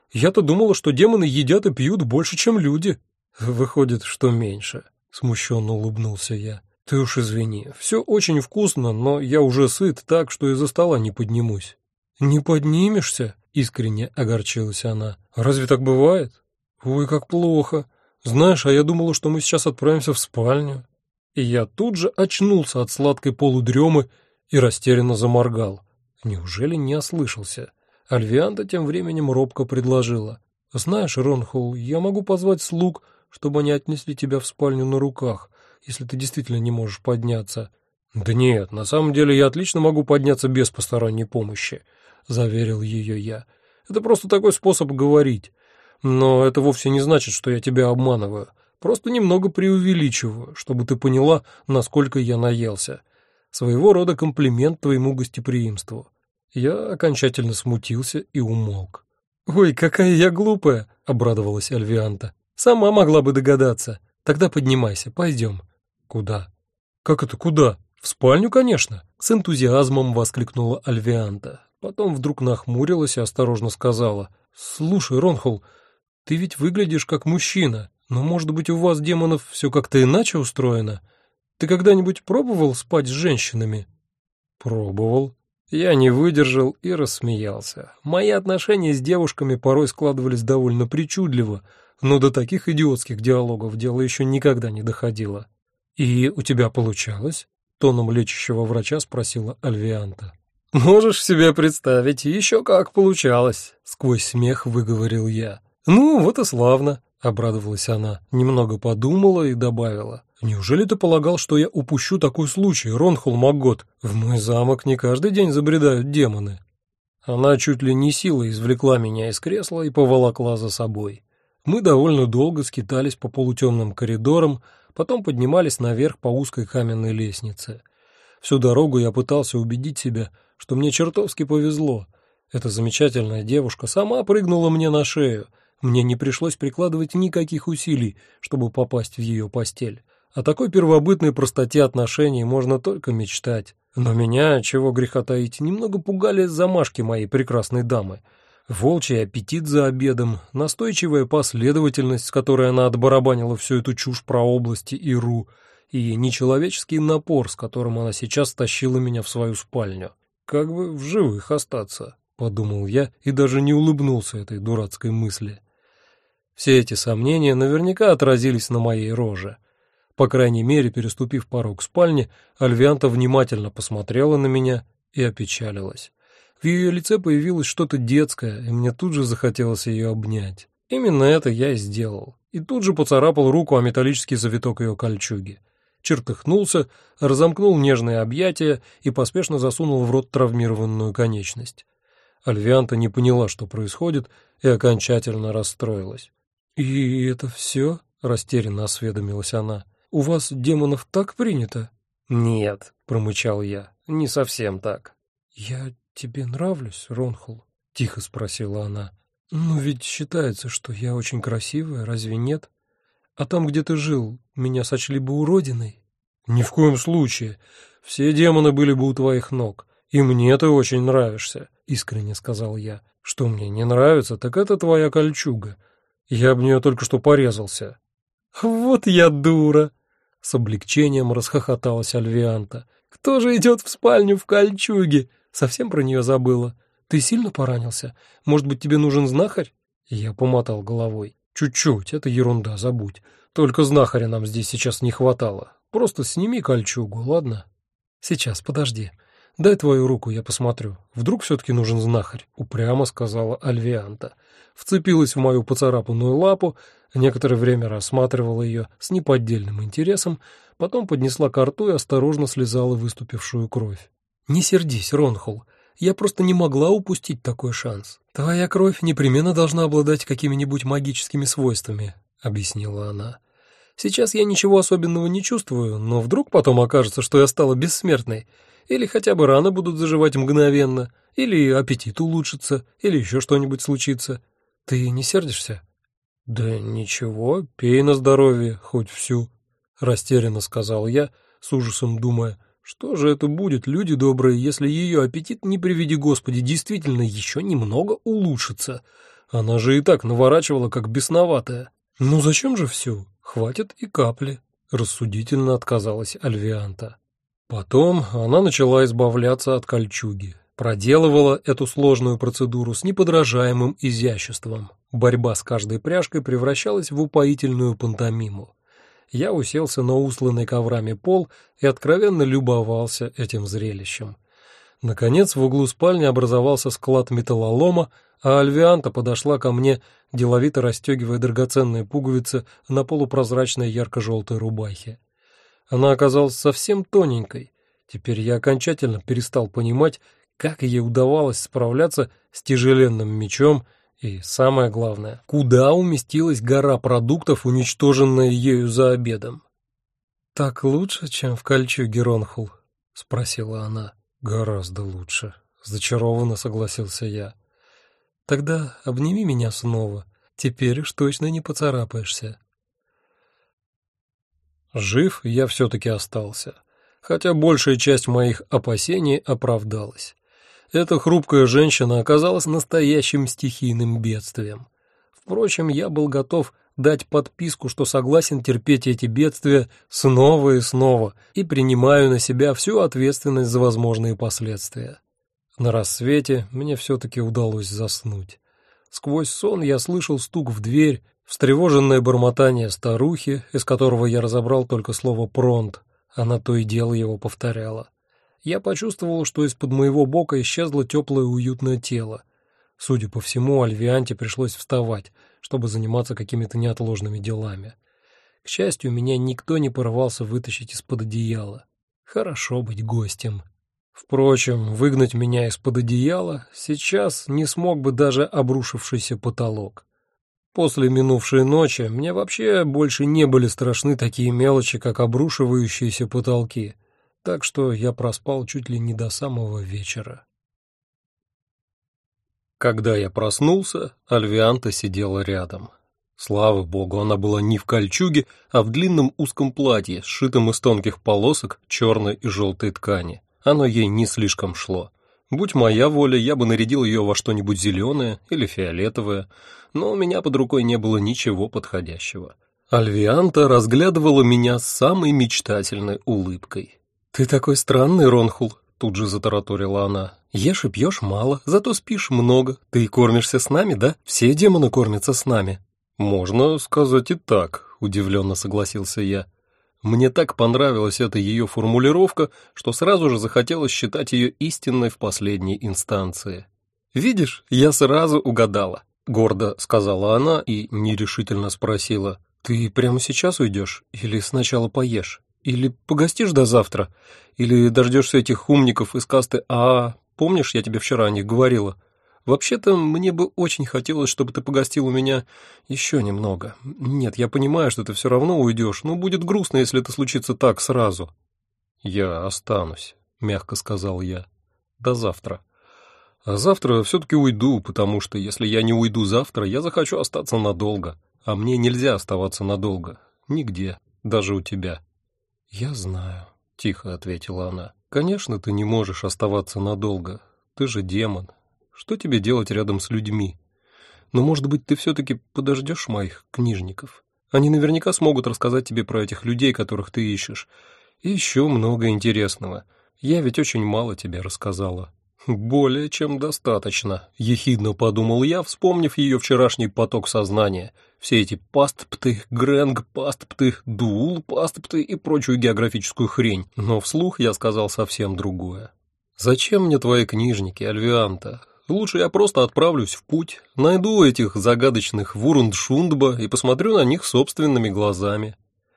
Я-то думала, что демоны едят и пьют больше, чем люди». «Выходит, что меньше», — смущенно улыбнулся я. «Ты уж извини, все очень вкусно, но я уже сыт так, что из-за стола не поднимусь». «Не поднимешься?» — искренне огорчилась она. «Разве так бывает?» «Ой, как плохо. Знаешь, а я думала, что мы сейчас отправимся в спальню». И я тут же очнулся от сладкой полудремы и растерянно заморгал. Неужели не ослышался? Альвианта тем временем робко предложила. «Знаешь, Ронхул, я могу позвать слуг, чтобы они отнесли тебя в спальню на руках, если ты действительно не можешь подняться». «Да нет, на самом деле я отлично могу подняться без посторонней помощи», — заверил ее я. «Это просто такой способ говорить. Но это вовсе не значит, что я тебя обманываю. Просто немного преувеличиваю, чтобы ты поняла, насколько я наелся. Своего рода комплимент твоему гостеприимству». Я окончательно смутился и умолк. «Ой, какая я глупая!» — обрадовалась Альвианта. «Сама могла бы догадаться. Тогда поднимайся, пойдем». «Куда?» «Как это куда? В спальню, конечно!» — с энтузиазмом воскликнула Альвианта. Потом вдруг нахмурилась и осторожно сказала. «Слушай, Ронхул, ты ведь выглядишь как мужчина, но, может быть, у вас, демонов, все как-то иначе устроено? Ты когда-нибудь пробовал спать с женщинами?» «Пробовал». Я не выдержал и рассмеялся. Мои отношения с девушками порой складывались довольно причудливо, но до таких идиотских диалогов дело еще никогда не доходило. «И у тебя получалось?» — тоном лечащего врача спросила Альвианта. «Можешь себе представить, еще как получалось!» — сквозь смех выговорил я. «Ну, вот и славно!» — обрадовалась она, немного подумала и добавила. «Неужели ты полагал, что я упущу такой случай, Ронхул Магот? В мой замок не каждый день забредают демоны». Она чуть ли не силой извлекла меня из кресла и поволокла за собой. Мы довольно долго скитались по полутемным коридорам, потом поднимались наверх по узкой каменной лестнице. Всю дорогу я пытался убедить себя, что мне чертовски повезло. Эта замечательная девушка сама прыгнула мне на шею. Мне не пришлось прикладывать никаких усилий, чтобы попасть в ее постель. О такой первобытной простоте отношений можно только мечтать. Но меня, чего греха таить, немного пугали замашки моей прекрасной дамы. Волчий аппетит за обедом, настойчивая последовательность, с которой она отбарабанила всю эту чушь про области и ру, и нечеловеческий напор, с которым она сейчас тащила меня в свою спальню. «Как бы в живых остаться», — подумал я и даже не улыбнулся этой дурацкой мысли. Все эти сомнения наверняка отразились на моей роже. По крайней мере, переступив порог спальни, Альвианта внимательно посмотрела на меня и опечалилась. В ее лице появилось что-то детское, и мне тут же захотелось ее обнять. Именно это я и сделал, и тут же поцарапал руку о металлический завиток ее кольчуги. Чертыхнулся, разомкнул нежные объятия и поспешно засунул в рот травмированную конечность. Альвианта не поняла, что происходит, и окончательно расстроилась. «И это все?» — растерянно осведомилась она. «У вас, демонов, так принято?» «Нет», — промычал я, — «не совсем так». «Я тебе нравлюсь, Ронхул?» — тихо спросила она. «Ну ведь считается, что я очень красивая, разве нет? А там, где ты жил, меня сочли бы уродиной?» «Ни в коем случае. Все демоны были бы у твоих ног. И мне ты очень нравишься», — искренне сказал я. «Что мне не нравится, так это твоя кольчуга. Я об нее только что порезался». «Вот я дура!» — с облегчением расхохоталась Альвианта. «Кто же идет в спальню в кольчуге? Совсем про нее забыла. Ты сильно поранился? Может быть, тебе нужен знахарь?» Я помотал головой. «Чуть-чуть, это ерунда, забудь. Только знахаря нам здесь сейчас не хватало. Просто сними кольчугу, ладно?» «Сейчас, подожди. Дай твою руку, я посмотрю. Вдруг все-таки нужен знахарь?» — упрямо сказала Альвианта. Вцепилась в мою поцарапанную лапу, некоторое время рассматривала ее с неподдельным интересом, потом поднесла ко рту и осторожно слезала выступившую кровь. «Не сердись, Ронхул, я просто не могла упустить такой шанс. Твоя кровь непременно должна обладать какими-нибудь магическими свойствами», — объяснила она. «Сейчас я ничего особенного не чувствую, но вдруг потом окажется, что я стала бессмертной, или хотя бы раны будут заживать мгновенно, или аппетит улучшится, или еще что-нибудь случится. Ты не сердишься?» «Да ничего, пей на здоровье, хоть всю», — растерянно сказал я, с ужасом думая, что же это будет, люди добрые, если ее аппетит, не приведи Господи, действительно еще немного улучшится. Она же и так наворачивала, как бесноватая. Ну зачем же всю? Хватит и капли, рассудительно отказалась Альвианта. Потом она начала избавляться от кольчуги. Проделывала эту сложную процедуру с неподражаемым изяществом. Борьба с каждой пряжкой превращалась в упоительную пантомиму. Я уселся на устланный коврами пол и откровенно любовался этим зрелищем. Наконец в углу спальни образовался склад металлолома, а Альвианта подошла ко мне, деловито расстегивая драгоценные пуговицы на полупрозрачной ярко-желтой рубахе. Она оказалась совсем тоненькой. Теперь я окончательно перестал понимать, как ей удавалось справляться с тяжеленным мечом и, самое главное, куда уместилась гора продуктов, уничтоженная ею за обедом. «Так лучше, чем в кольчуге, Ронхул?» — спросила она. «Гораздо лучше», — зачарованно согласился я. «Тогда обними меня снова. Теперь уж точно не поцарапаешься». Жив я все-таки остался, хотя большая часть моих опасений оправдалась. Эта хрупкая женщина оказалась настоящим стихийным бедствием. Впрочем, я был готов дать подписку, что согласен терпеть эти бедствия снова и снова, и принимаю на себя всю ответственность за возможные последствия. На рассвете мне все-таки удалось заснуть. Сквозь сон я слышал стук в дверь, встревоженное бормотание старухи, из которого я разобрал только слово «пронт», она то и дело его повторяла. Я почувствовал, что из-под моего бока исчезло теплое уютное тело. Судя по всему, Альвианте пришлось вставать, чтобы заниматься какими-то неотложными делами. К счастью, меня никто не порывался вытащить из-под одеяла. Хорошо быть гостем. Впрочем, выгнать меня из-под одеяла сейчас не смог бы даже обрушившийся потолок. После минувшей ночи мне вообще больше не были страшны такие мелочи, как обрушивающиеся потолки, так что я проспал чуть ли не до самого вечера. Когда я проснулся, Альвианта сидела рядом. Слава богу, она была не в кольчуге, а в длинном узком платье, сшитом из тонких полосок черной и желтой ткани. Оно ей не слишком шло. Будь моя воля, я бы нарядил ее во что-нибудь зеленое или фиолетовое, но у меня под рукой не было ничего подходящего. Альвианта разглядывала меня с самой мечтательной улыбкой. «Ты такой странный, Ронхул», — тут же затараторила она. «Ешь и пьешь мало, зато спишь много. Ты кормишься с нами, да? Все демоны кормятся с нами». «Можно сказать и так», — удивленно согласился я. Мне так понравилась эта ее формулировка, что сразу же захотелось считать ее истинной в последней инстанции. «Видишь, я сразу угадала», — гордо сказала она и нерешительно спросила. «Ты прямо сейчас уйдешь? Или сначала поешь? Или погостишь до завтра? Или дождешься этих умников из касты АА? Помнишь, я тебе вчера о них говорила? Вообще-то мне бы очень хотелось, чтобы ты погостил у меня еще немного. Нет, я понимаю, что ты все равно уйдешь, но будет грустно, если это случится так сразу». «Я останусь», — мягко сказал я. «До завтра. А завтра все-таки уйду, потому что если я не уйду завтра, я захочу остаться надолго. А мне нельзя оставаться надолго. Нигде, даже у тебя». «Я знаю», — тихо ответила она. «Конечно, ты не можешь оставаться надолго. Ты же демон. Что тебе делать рядом с людьми? Но, может быть, ты все-таки подождешь моих книжников? Они наверняка смогут рассказать тебе про этих людей, которых ты ищешь. И еще много интересного. Я ведь очень мало тебе рассказала». «Более чем достаточно», — ехидно подумал я, вспомнив ее вчерашний поток сознания. Все эти пастпты, грэнг-пастпты, дуул-пастпты и прочую географическую хрень. Но вслух я сказал совсем другое. «Зачем мне твои книжники, Альвианта? Лучше я просто отправлюсь в путь, найду этих загадочных Вурундшундба и посмотрю на них собственными глазами».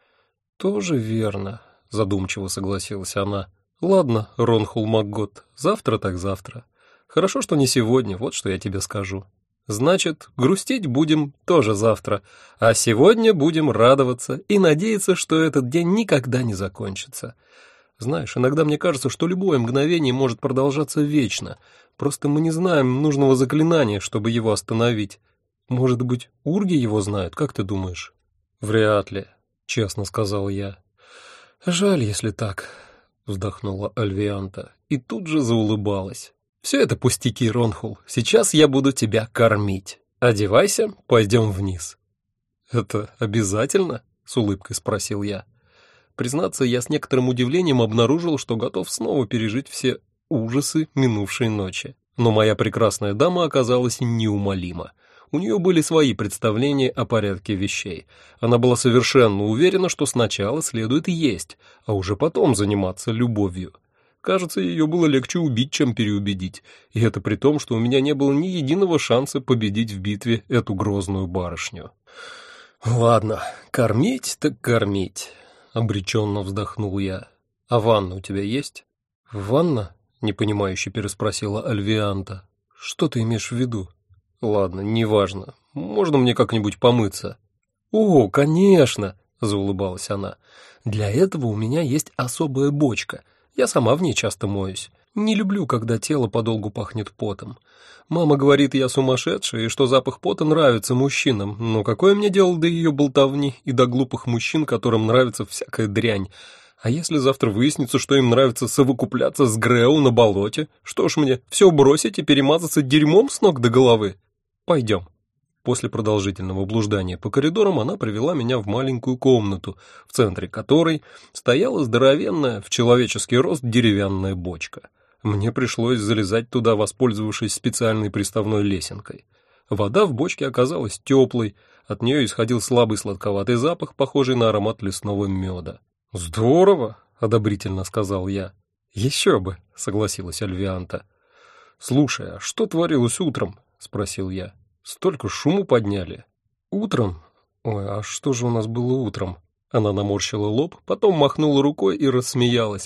«Тоже верно», — задумчиво согласилась она. «Ладно, Ронхул Макгот, завтра так завтра. Хорошо, что не сегодня, вот что я тебе скажу. Значит, грустить будем тоже завтра, а сегодня будем радоваться и надеяться, что этот день никогда не закончится. Знаешь, иногда мне кажется, что любое мгновение может продолжаться вечно, просто мы не знаем нужного заклинания, чтобы его остановить. Может быть, урги его знают, как ты думаешь?» «Вряд ли», — честно сказал я. «Жаль, если так», — вздохнула Альвианта и тут же заулыбалась. «Все это пустяки, Ронхул. Сейчас я буду тебя кормить». «Одевайся, пойдем вниз». «Это обязательно?» — с улыбкой спросил я. Признаться, я с некоторым удивлением обнаружил, что готов снова пережить все ужасы минувшей ночи. Но моя прекрасная дама оказалась неумолима. У нее были свои представления о порядке вещей. Она была совершенно уверена, что сначала следует есть, а уже потом заниматься любовью. Кажется, ее было легче убить, чем переубедить, и это при том, что у меня не было ни единого шанса победить в битве эту грозную барышню. «Ладно, кормить так кормить», — обреченно вздохнул я. «А ванна у тебя есть?» «Ванна?» — непонимающе переспросила Альвианта. «Что ты имеешь в виду?» «Ладно, неважно. Можно мне как-нибудь помыться?» «О, конечно!» — заулыбалась она. «Для этого у меня есть особая бочка. Я сама в ней часто моюсь. Не люблю, когда тело подолгу пахнет потом. Мама говорит, я сумасшедшая, и что запах пота нравится мужчинам, но какое мне дело до ее болтовни и до глупых мужчин, которым нравится всякая дрянь? А если завтра выяснится, что им нравится совокупляться с Грео на болоте, что ж мне, все бросить и перемазаться дерьмом с ног до головы? Пойдем». После продолжительного блуждания по коридорам она привела меня в маленькую комнату, в центре которой стояла здоровенная, в человеческий рост, деревянная бочка. Мне пришлось залезать туда, воспользовавшись специальной приставной лесенкой. Вода в бочке оказалась теплой, от нее исходил слабый сладковатый запах, похожий на аромат лесного меда. «Здорово!» — одобрительно сказал я. «Еще бы!» — согласилась Альвианта. «Слушай, а что творилось утром?» — спросил я. «Столько шуму подняли». «Утром? Ой, а что же у нас было утром?» Она наморщила лоб, потом махнула рукой и рассмеялась.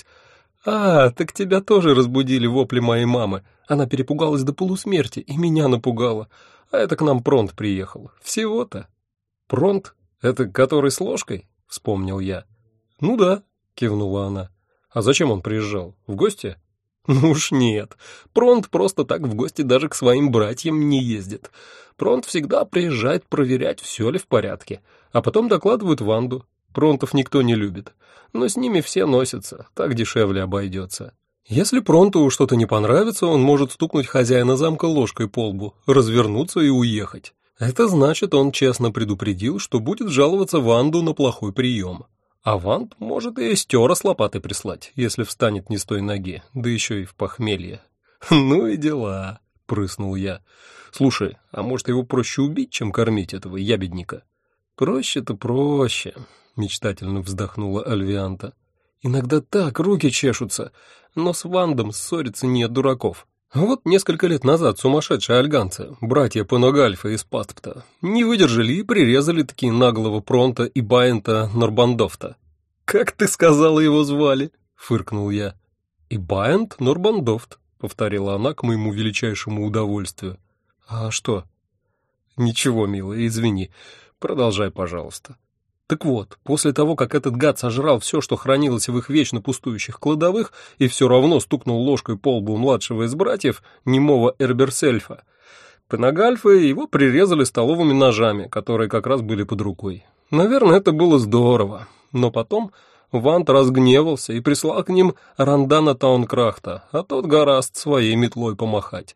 «А, так тебя тоже разбудили вопли моей мамы. Она перепугалась до полусмерти и меня напугала. А это к нам Пронт приехал. Всего-то». «Пронт? Это который с ложкой?» — вспомнил я. «Ну да», — кивнула она. «А зачем он приезжал? В гости?» «Ну уж нет. Пронт просто так в гости даже к своим братьям не ездит. Пронт всегда приезжает проверять, все ли в порядке, а потом докладывают Ванду. Пронтов никто не любит, но с ними все носятся, так дешевле обойдется. Если Пронту что-то не понравится, он может стукнуть хозяина замка ложкой по лбу, развернуться и уехать. Это значит, он честно предупредил, что будет жаловаться Ванду на плохой прием. А Ванд может и стера с лопатой прислать, если встанет не с той ноги, да еще и в похмелье». «Ну и дела», — прыснул я. «Слушай, а может его проще убить, чем кормить этого ябедника?» «Проще-то проще», — мечтательно вздохнула Альвианта. «Иногда так руки чешутся, но с Вандом ссориться нет дураков. Вот несколько лет назад сумасшедшие альганцы, братья Пеногальфа из Паспта, не выдержали и прирезали таки наглого Пронта и Байента Норбандофта». «Как ты сказала, его звали?» — фыркнул я. «И Байент Норбандофт», — повторила она к моему величайшему удовольствию. «А что?» «Ничего, милая, извини. Продолжай, пожалуйста». Так вот, после того, как этот гад сожрал все, что хранилось в их вечно пустующих кладовых, и все равно стукнул ложкой по лбу младшего из братьев, немого Эрберсельфа, Пеногальфа его прирезали столовыми ножами, которые как раз были под рукой. Наверное, это было здорово, но потом Вант разгневался и прислал к ним Рандана Таункрахта, а тот гораст своей метлой помахать.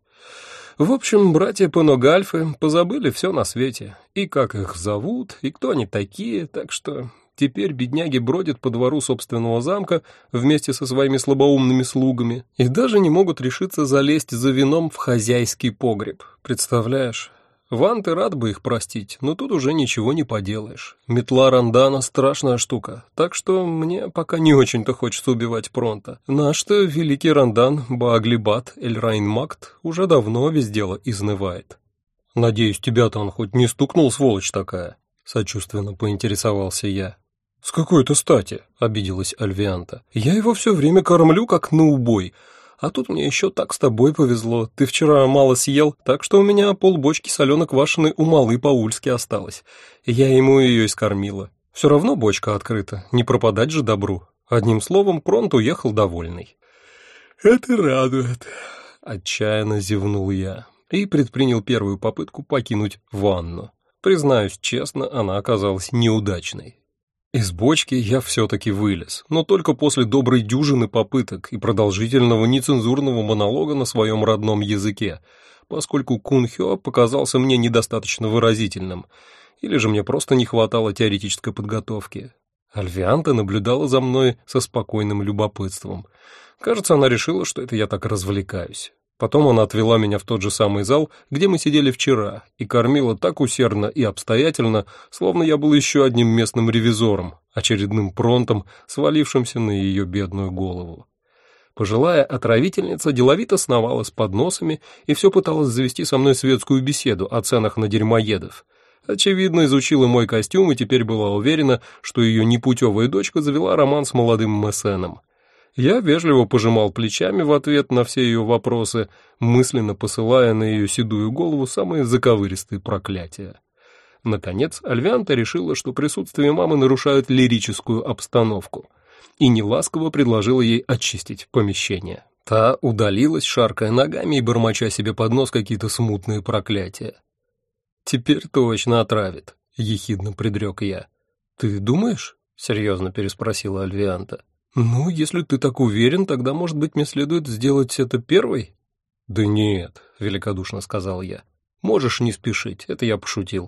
В общем, братья Пеногальфы позабыли все на свете, и как их зовут, и кто они такие, так что теперь бедняги бродят по двору собственного замка вместе со своими слабоумными слугами и даже не могут решиться залезть за вином в хозяйский погреб. Представляешь? Вант и рад бы их простить, но тут уже ничего не поделаешь. Метла Рандана — страшная штука, так что мне пока не очень-то хочется убивать Пронта. Наш-то великий Рандан Бааглибат Эль-Райнмакт уже давно без дела изнывает. «Надеюсь, тебя-то он хоть не стукнул, сволочь такая?» — сочувственно поинтересовался я. «С какой-то стати?» — обиделась Альвианта. «Я его все время кормлю, как на убой. А тут мне еще так с тобой повезло. Ты вчера мало съел, так что у меня полбочки соленой квашеной у малы по-ульски осталось. Я ему ее и скормила. Все равно бочка открыта, не пропадать же добру». Одним словом, Пронт уехал довольный. «Это радует», — отчаянно зевнул я и предпринял первую попытку покинуть ванну. Признаюсь честно, она оказалась неудачной. Из бочки я все-таки вылез, но только после доброй дюжины попыток и продолжительного нецензурного монолога на своем родном языке. поскольку Кунхё показался мне недостаточно выразительным, или же мне просто не хватало теоретической подготовки. Альвианта наблюдала за мной со спокойным любопытством. Кажется, она решила, что это я так развлекаюсь. Потом она отвела меня в тот же самый зал, где мы сидели вчера, и кормила так усердно и обстоятельно, словно я был еще одним местным ревизором, очередным пронтом, свалившимся на ее бедную голову. Пожилая отравительница деловито сновала с подносами и все пыталась завести со мной светскую беседу о ценах на дерьмоедов. Очевидно, изучила мой костюм и теперь была уверена, что ее непутевая дочка завела роман с молодым мэценом. Я вежливо пожимал плечами в ответ на все ее вопросы, мысленно посылая на ее седую голову самые заковыристые проклятия. Наконец, Альвианта решила, что присутствие мамы нарушает лирическую обстановку, и неласково предложила ей очистить помещение. Та удалилась, шаркая ногами и бормоча себе под нос какие-то смутные проклятия. «Теперь точно отравит», — ехидно предрек я. «Ты думаешь?» — серьезно переспросила Альвианта. «Ну, если ты так уверен, тогда, может быть, мне следует сделать это первой?» «Да нет», — великодушно сказал я. «Можешь не спешить, это я пошутил».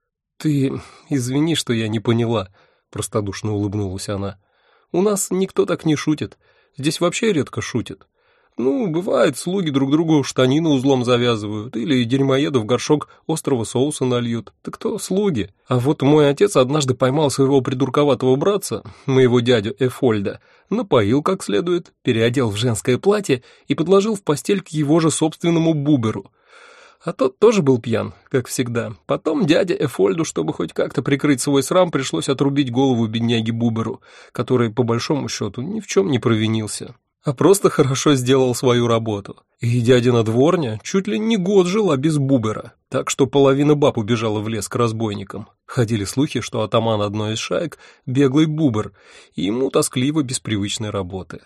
«Ты извини, что я не поняла», — простодушно улыбнулась она. «У нас никто так не шутит. Здесь вообще редко шутят. Ну, бывает, слуги друг другу штанины узлом завязывают или дерьмоеду в горшок острого соуса нальют. Так то слуги. А вот мой отец однажды поймал своего придурковатого братца, моего дядю Эфольда, напоил как следует, переодел в женское платье и подложил в постель к его же собственному буберу. А тот тоже был пьян, как всегда. Потом дяде Эфольду, чтобы хоть как-то прикрыть свой срам, пришлось отрубить голову бедняге Буберу, который, по большому счету, ни в чем не провинился, а просто хорошо сделал свою работу. И дядина дворня чуть ли не год жила без Бубера, так что половина баб убежала в лес к разбойникам. Ходили слухи, что атаман одной из шаек — беглый Бубер, и ему тоскливо без привычной работы.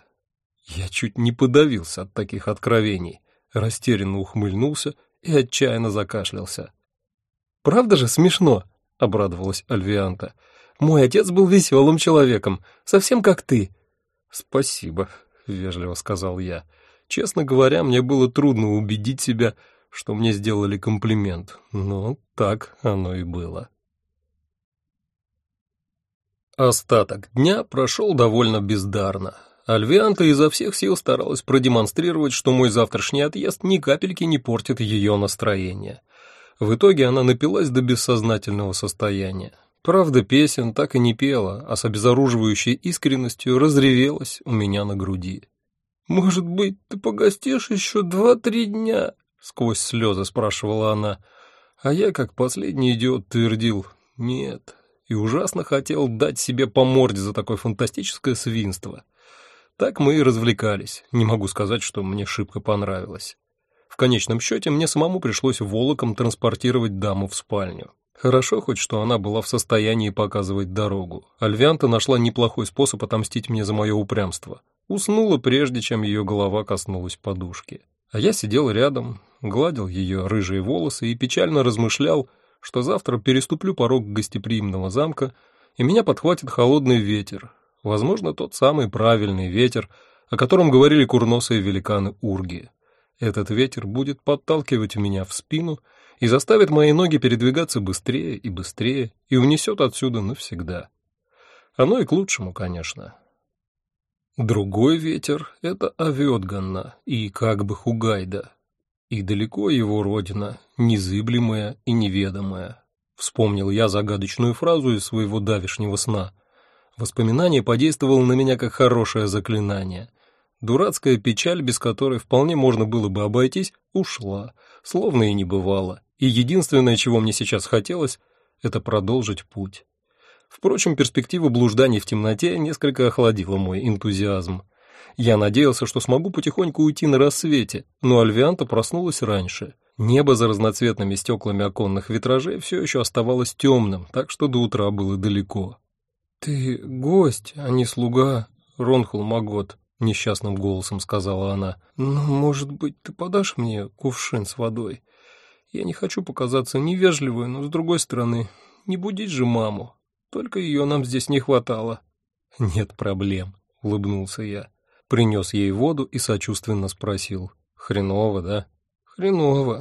Я чуть не подавился от таких откровений, растерянно ухмыльнулся и отчаянно закашлялся. «Правда же смешно?» — обрадовалась Альвианта. «Мой отец был веселым человеком, совсем как ты». «Спасибо», — вежливо сказал я. Честно говоря, мне было трудно убедить себя, что мне сделали комплимент, но так оно и было. Остаток дня прошел довольно бездарно. Альвианта изо всех сил старалась продемонстрировать, что мой завтрашний отъезд ни капельки не портит ее настроение. В итоге она напилась до бессознательного состояния. Правда, песен так и не пела, а с обезоруживающей искренностью разревелась у меня на груди. «Может быть, ты погостишь еще два-три дня?» — сквозь слезы спрашивала она. А я, как последний идиот, твердил «нет» и ужасно хотел дать себе по морде за такое фантастическое свинство. Так мы и развлекались, не могу сказать, что мне шибко понравилось. В конечном счете мне самому пришлось волоком транспортировать даму в спальню. Хорошо хоть, что она была в состоянии показывать дорогу. Альвианта нашла неплохой способ отомстить мне за мое упрямство. Уснула, прежде чем ее голова коснулась подушки. А я сидел рядом, гладил ее рыжие волосы и печально размышлял, что завтра переступлю порог гостеприимного замка, и меня подхватит холодный ветер. Возможно, тот самый правильный ветер, о котором говорили курносые великаны Урги. Этот ветер будет подталкивать меня в спину и заставит мои ноги передвигаться быстрее и быстрее и унесет отсюда навсегда. Оно и к лучшему, конечно. Другой ветер — это Авёдганна и как бы Хугайда. И далеко его родина, незыблемая и неведомая. Вспомнил я загадочную фразу из своего давешнего сна. Воспоминание подействовало на меня как хорошее заклинание. Дурацкая печаль, без которой вполне можно было бы обойтись, ушла, словно и не бывало. И единственное, чего мне сейчас хотелось, это продолжить путь. Впрочем, перспектива блужданий в темноте несколько охладила мой энтузиазм. Я надеялся, что смогу потихоньку уйти на рассвете, но Альвианта проснулась раньше. Небо за разноцветными стеклами оконных витражей все еще оставалось темным, так что до утра было далеко. «Ты гость, а не слуга, Ронхул Магот», — несчастным голосом сказала она. «Ну, может быть, ты подашь мне кувшин с водой? Я не хочу показаться невежливой, но, с другой стороны, не будить же маму. Только ее нам здесь не хватало». «Нет проблем», — улыбнулся я. Принес ей воду и сочувственно спросил. «Хреново, да?» «Хреново.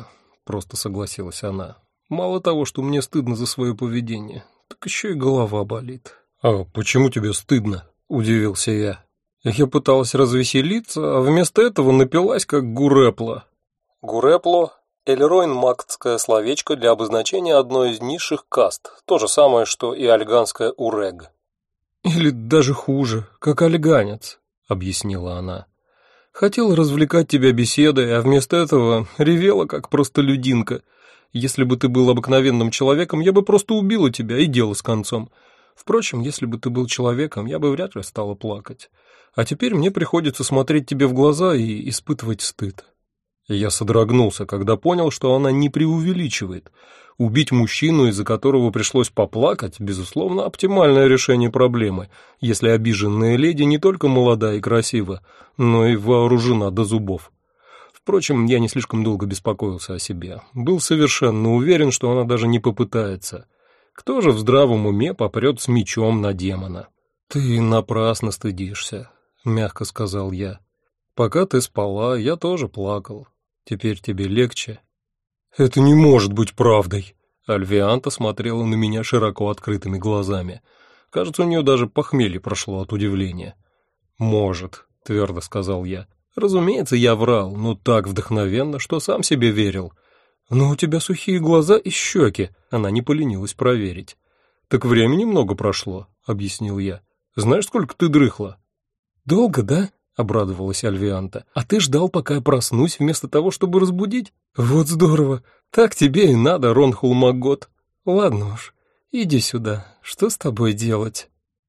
— просто согласилась она. «Мало того, что мне стыдно за свое поведение, так еще и голова болит». «А почему тебе стыдно?» — удивился я. Я пыталась развеселиться, а вместо этого напилась, как гурепла. Гурепло — эльройн-мактское словечко для обозначения одной из низших каст, то же самое, что и альганское урег. «Или даже хуже, как альганец», — объяснила она. «Хотела развлекать тебя беседой, а вместо этого ревела, как простолюдинка. Если бы ты был обыкновенным человеком, я бы просто убила тебя, и дело с концом. Впрочем, если бы ты был человеком, я бы вряд ли стала плакать. А теперь мне приходится смотреть тебе в глаза и испытывать стыд». Я содрогнулся, когда понял, что она не преувеличивает. Убить мужчину, из-за которого пришлось поплакать, безусловно, оптимальное решение проблемы, если обиженная леди не только молода и красива, но и вооружена до зубов. Впрочем, я не слишком долго беспокоился о себе. Был совершенно уверен, что она даже не попытается. Кто же в здравом уме попрет с мечом на демона? «Ты напрасно стыдишься», — мягко сказал я. «Пока ты спала, я тоже плакал. Теперь тебе легче». «Это не может быть правдой!» Альвианта смотрела на меня широко открытыми глазами. Кажется, у нее даже похмелье прошло от удивления. «Может», — твердо сказал я. «Разумеется, я врал, но так вдохновенно, что сам себе верил. Но у тебя сухие глаза и щеки», — она не поленилась проверить. «Так времени много прошло», — объяснил я. «Знаешь, сколько ты дрыхла?» «Долго, да?» — обрадовалась Альвианта. «А ты ждал, пока я проснусь, вместо того, чтобы разбудить? Вот здорово! Так тебе и надо, Ронхул Магот. Ладно уж, иди сюда, что с тобой делать?»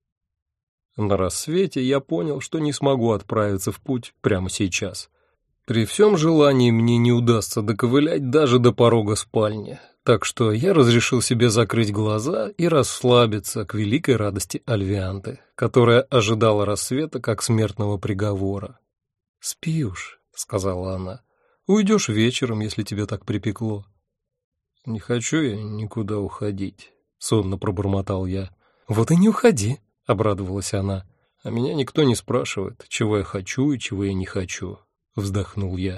На рассвете я понял, что не смогу отправиться в путь прямо сейчас. При всем желании мне не удастся доковылять даже до порога спальни, так что я разрешил себе закрыть глаза и расслабиться к великой радости Альвианты, которая ожидала рассвета как смертного приговора. «Спи уж», — сказала она, — «уйдешь вечером, если тебе так припекло». «Не хочу я никуда уходить», — сонно пробормотал я. «Вот и не уходи», — обрадовалась она. «А меня никто не спрашивает, чего я хочу и чего я не хочу», — вздохнул я.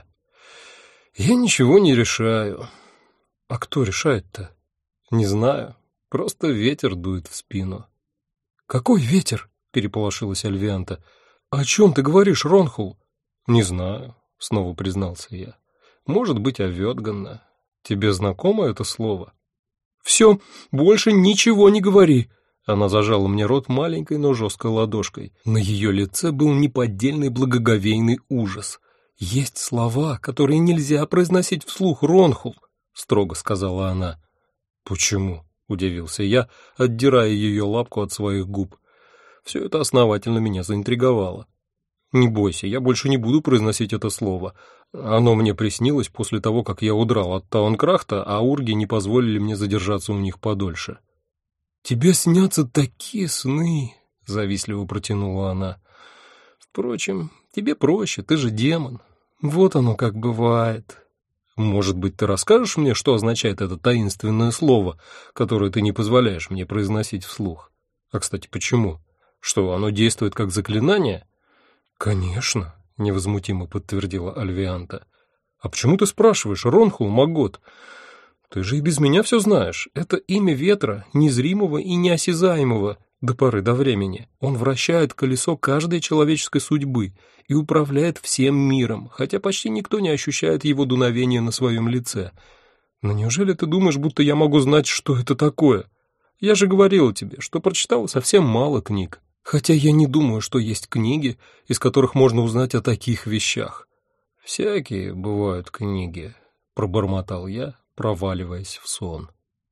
«Я ничего не решаю». «А кто решает-то?» «Не знаю. Просто ветер дует в спину». «Какой ветер?» — переполошилась Альвианта. «О чем ты говоришь, Ронхул?» «Не знаю», — снова признался я. «Может быть, Овёдганна. Тебе знакомо это слово?» «Все, больше ничего не говори!» Она зажала мне рот маленькой, но жесткой ладошкой. На ее лице был неподдельный благоговейный ужас. «Есть слова, которые нельзя произносить вслух, Ронхул», — строго сказала она. «Почему?» — удивился я, отдирая ее лапку от своих губ. Все это основательно меня заинтриговало. «Не бойся, я больше не буду произносить это слово. Оно мне приснилось после того, как я удрал от Таункрахта, а урги не позволили мне задержаться у них подольше». «Тебе снятся такие сны», — завистливо протянула она. «Впрочем, тебе проще, ты же демон. Вот оно как бывает». «Может быть, ты расскажешь мне, что означает это таинственное слово, которое ты не позволяешь мне произносить вслух? А, кстати, почему? Что, оно действует как заклинание?» «Конечно», — невозмутимо подтвердила Альвианта. «А почему ты спрашиваешь, Ронхул Магот? Ты же и без меня все знаешь. Это имя ветра, незримого и неосязаемого до поры до времени. Он вращает колесо каждой человеческой судьбы и управляет всем миром, хотя почти никто не ощущает его дуновения на своем лице. Но неужели ты думаешь, будто я могу знать, что это такое? Я же говорила тебе, что прочитала совсем мало книг. Хотя я не думаю, что есть книги, из которых можно узнать о таких вещах». «Всякие бывают книги», — пробормотал я, проваливаясь в сон.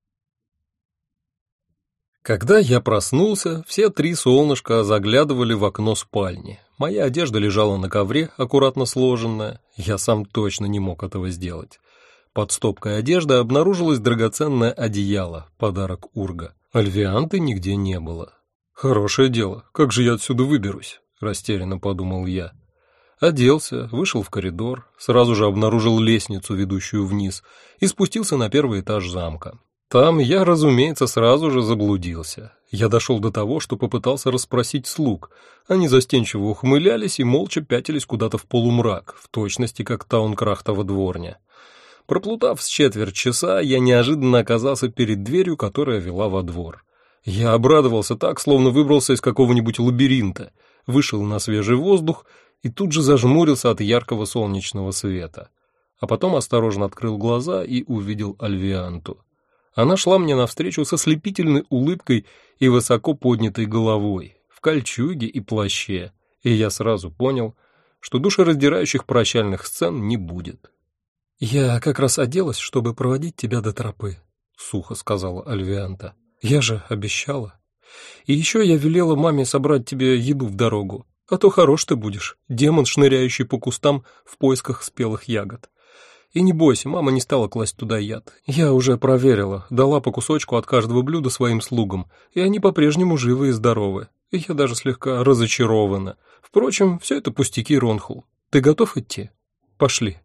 Когда я проснулся, все три солнышка заглядывали в окно спальни. Моя одежда лежала на ковре, аккуратно сложенная. Я сам точно не мог этого сделать. Под стопкой одежды обнаружилось драгоценное одеяло, подарок Урга. Альвианты нигде не было. «Хорошее дело, как же я отсюда выберусь?» – растерянно подумал я. Оделся, вышел в коридор, сразу же обнаружил лестницу, ведущую вниз, и спустился на первый этаж замка. Там я, разумеется, сразу же заблудился. Я дошел до того, что попытался расспросить слуг. Они застенчиво ухмылялись и молча пятились куда-то в полумрак, в точности как Таункрахтова дворня. Проплутав с четверть часа, я неожиданно оказался перед дверью, которая вела во двор. Я обрадовался так, словно выбрался из какого-нибудь лабиринта, вышел на свежий воздух и тут же зажмурился от яркого солнечного света. А потом осторожно открыл глаза и увидел Альвианту. Она шла мне навстречу со слепительной улыбкой и высоко поднятой головой, в кольчуге и плаще, и я сразу понял, что душераздирающих прощальных сцен не будет. «Я как раз оделась, чтобы проводить тебя до тропы», — сухо сказала Альвианта. «Я же обещала. И еще я велела маме собрать тебе еду в дорогу, а то хорош ты будешь, демон, шныряющий по кустам в поисках спелых ягод. И не бойся, мама не стала класть туда яд. Я уже проверила, дала по кусочку от каждого блюда своим слугам, и они по-прежнему живы и здоровы. И я даже слегка разочарована. Впрочем, все это пустяки, Ронхул. Ты готов идти? Пошли».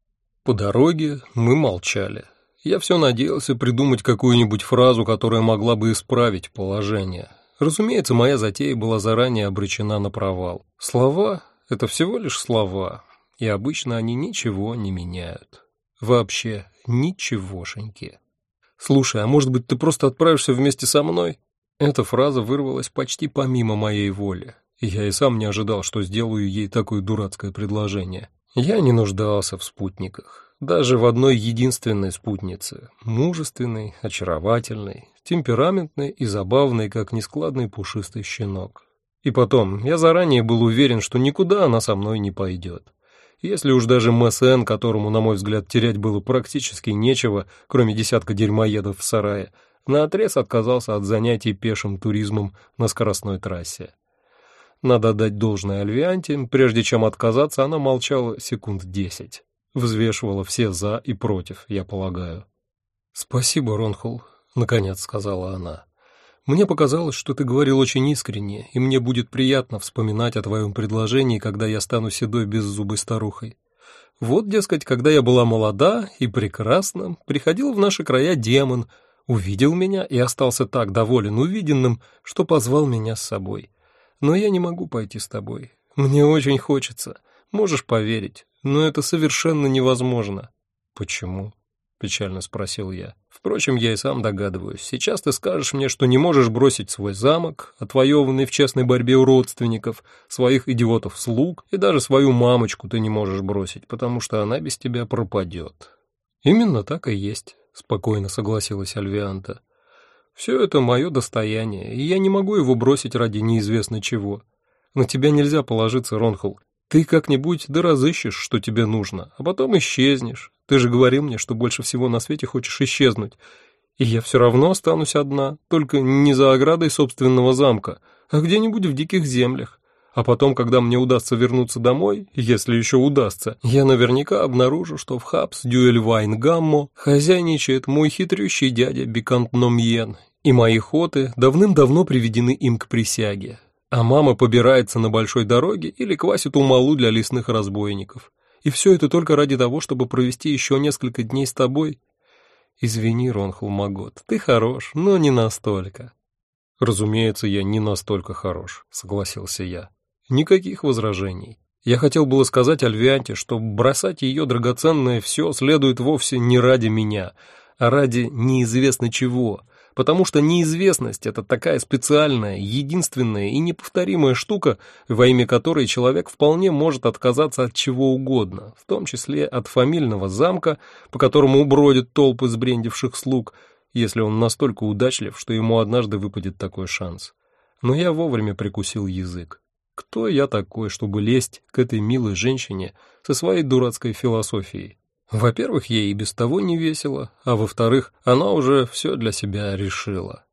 По дороге мы молчали. Я все надеялся придумать какую-нибудь фразу, которая могла бы исправить положение. Разумеется, моя затея была заранее обречена на провал. Слова — это всего лишь слова, и обычно они ничего не меняют. Вообще ничегошеньки. «Слушай, а может быть, ты просто отправишься вместе со мной?» Эта фраза вырвалась почти помимо моей воли, и я и сам не ожидал, что сделаю ей такое дурацкое предложение. Я не нуждался в спутниках, даже в одной единственной спутнице, мужественной, очаровательной, темпераментной и забавной, как нескладный пушистый щенок. И потом, я заранее был уверен, что никуда она со мной не пойдет. Если уж даже МСН, которому, на мой взгляд, терять было практически нечего, кроме десятка дерьмоедов в сарае, наотрез отказался от занятий пешим туризмом на скоростной трассе. Надо отдать должное Альвианте, прежде чем отказаться, она молчала секунд десять. Взвешивала все «за» и «против», я полагаю. «Спасибо, Ронхул», — наконец сказала она. «Мне показалось, что ты говорил очень искренне, и мне будет приятно вспоминать о твоем предложении, когда я стану седой беззубой старухой. Вот, дескать, когда я была молода и прекрасна, приходил в наши края демон, увидел меня и остался так доволен увиденным, что позвал меня с собой. Но я не могу пойти с тобой. Мне очень хочется, можешь поверить, но это совершенно невозможно». «Почему?» — печально спросил я. «Впрочем, я и сам догадываюсь. Сейчас ты скажешь мне, что не можешь бросить свой замок, отвоеванный в честной борьбе у родственников, своих идиотов-слуг, и даже свою мамочку ты не можешь бросить, потому что она без тебя пропадет». «Именно так и есть», — спокойно согласилась Альвианта. «Все это мое достояние, и я не могу его бросить ради неизвестно чего. На тебя нельзя положиться, Ронхул. Ты как-нибудь да разыщешь, что тебе нужно, а потом исчезнешь. Ты же говорил мне, что больше всего на свете хочешь исчезнуть. И я все равно останусь одна, только не за оградой собственного замка, а где-нибудь в диких землях. А потом, когда мне удастся вернуться домой, если еще удастся, я наверняка обнаружу, что в Хабс Дюэльвайн Гаммо хозяйничает мой хитрющий дядя Бикант Номьен, и мои хоты давным-давно приведены им к присяге. А мама побирается на большой дороге или квасит умалу для лесных разбойников. И все это только ради того, чтобы провести еще несколько дней с тобой. Извини, Ронхул Магот, ты хорош, но не настолько». «Разумеется, я не настолько хорош», — согласился я. Никаких возражений. Я хотел было сказать Альвианте, что бросать ее драгоценное все следует вовсе не ради меня, а ради неизвестно чего, потому что неизвестность — это такая специальная, единственная и неповторимая штука, во имя которой человек вполне может отказаться от чего угодно, в том числе от фамильного замка, по которому бродят толпы сбрендивших слуг, если он настолько удачлив, что ему однажды выпадет такой шанс. Но я вовремя прикусил язык. Кто я такой, чтобы лезть к этой милой женщине со своей дурацкой философией? Во-первых, ей и без того не весело, а во-вторых, она уже все для себя решила.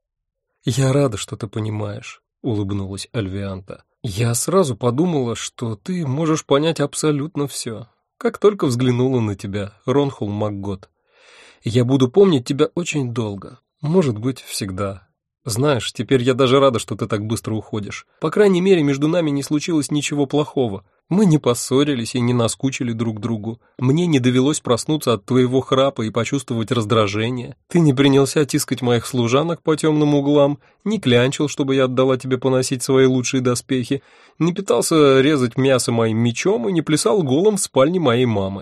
«Я рада, что ты понимаешь», — улыбнулась Альвианта. «Я сразу подумала, что ты можешь понять абсолютно все, как только взглянула на тебя, Ронхул Магот. Я буду помнить тебя очень долго, может быть, всегда. Знаешь, теперь я даже рада, что ты так быстро уходишь. По крайней мере, между нами не случилось ничего плохого. Мы не поссорились и не наскучили друг другу. Мне не довелось проснуться от твоего храпа и почувствовать раздражение. Ты не принялся тискать моих служанок по темным углам, не клянчил, чтобы я отдала тебе поносить свои лучшие доспехи, не пытался резать мясо моим мечом и не плясал голым в спальне моей мамы.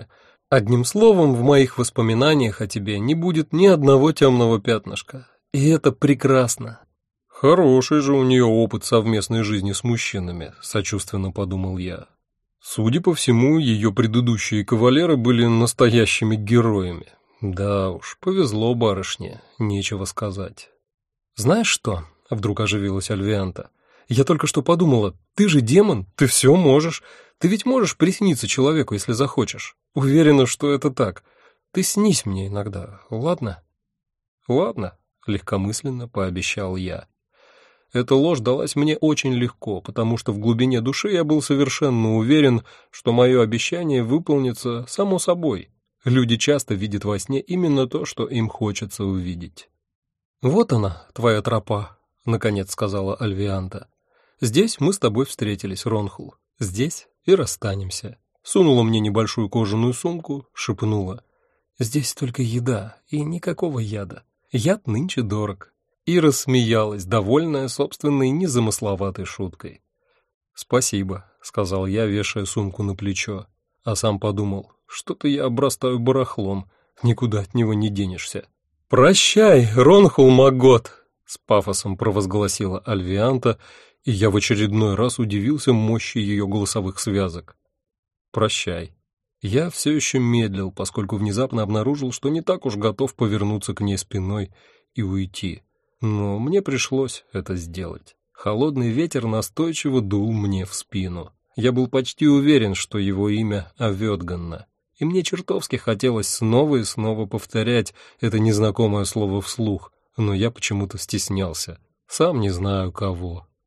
Одним словом, в моих воспоминаниях о тебе не будет ни одного темного пятнышка. И это прекрасно. Хороший же у нее опыт совместной жизни с мужчинами, сочувственно подумал я. Судя по всему, ее предыдущие кавалеры были настоящими героями. Да уж, повезло барышне, нечего сказать. Знаешь что? Вдруг оживилась Альвианта. Я только что подумала, ты же демон, ты все можешь. Ты ведь можешь присниться человеку, если захочешь. Уверена, что это так. Ты снись мне иногда, ладно? Ладно, легкомысленно пообещал я. Эта ложь далась мне очень легко, потому что в глубине души я был совершенно уверен, что мое обещание выполнится само собой. Люди часто видят во сне именно то, что им хочется увидеть. «Вот она, твоя тропа», — наконец сказала Альвианта. «Здесь мы с тобой встретились, Ронхул. Здесь и расстанемся». Сунула мне небольшую кожаную сумку, шепнула. «Здесь только еда и никакого яда. Яд нынче дорог». И рассмеялась, довольная собственной незамысловатой шуткой. «Спасибо», — сказал я, вешая сумку на плечо, а сам подумал, что-то я обрастаю барахлом, никуда от него не денешься. «Прощай, Ронхул Магот!» — с пафосом провозгласила Альвианта, и я в очередной раз удивился мощи ее голосовых связок. «Прощай». Я все еще медлил, поскольку внезапно обнаружил, что не так уж готов повернуться к ней спиной и уйти. Но мне пришлось это сделать. Холодный ветер настойчиво дул мне в спину. Я был почти уверен, что его имя Авёдганна, и мне чертовски хотелось снова и снова повторять это незнакомое слово вслух, но я почему-то стеснялся. Сам не знаю кого.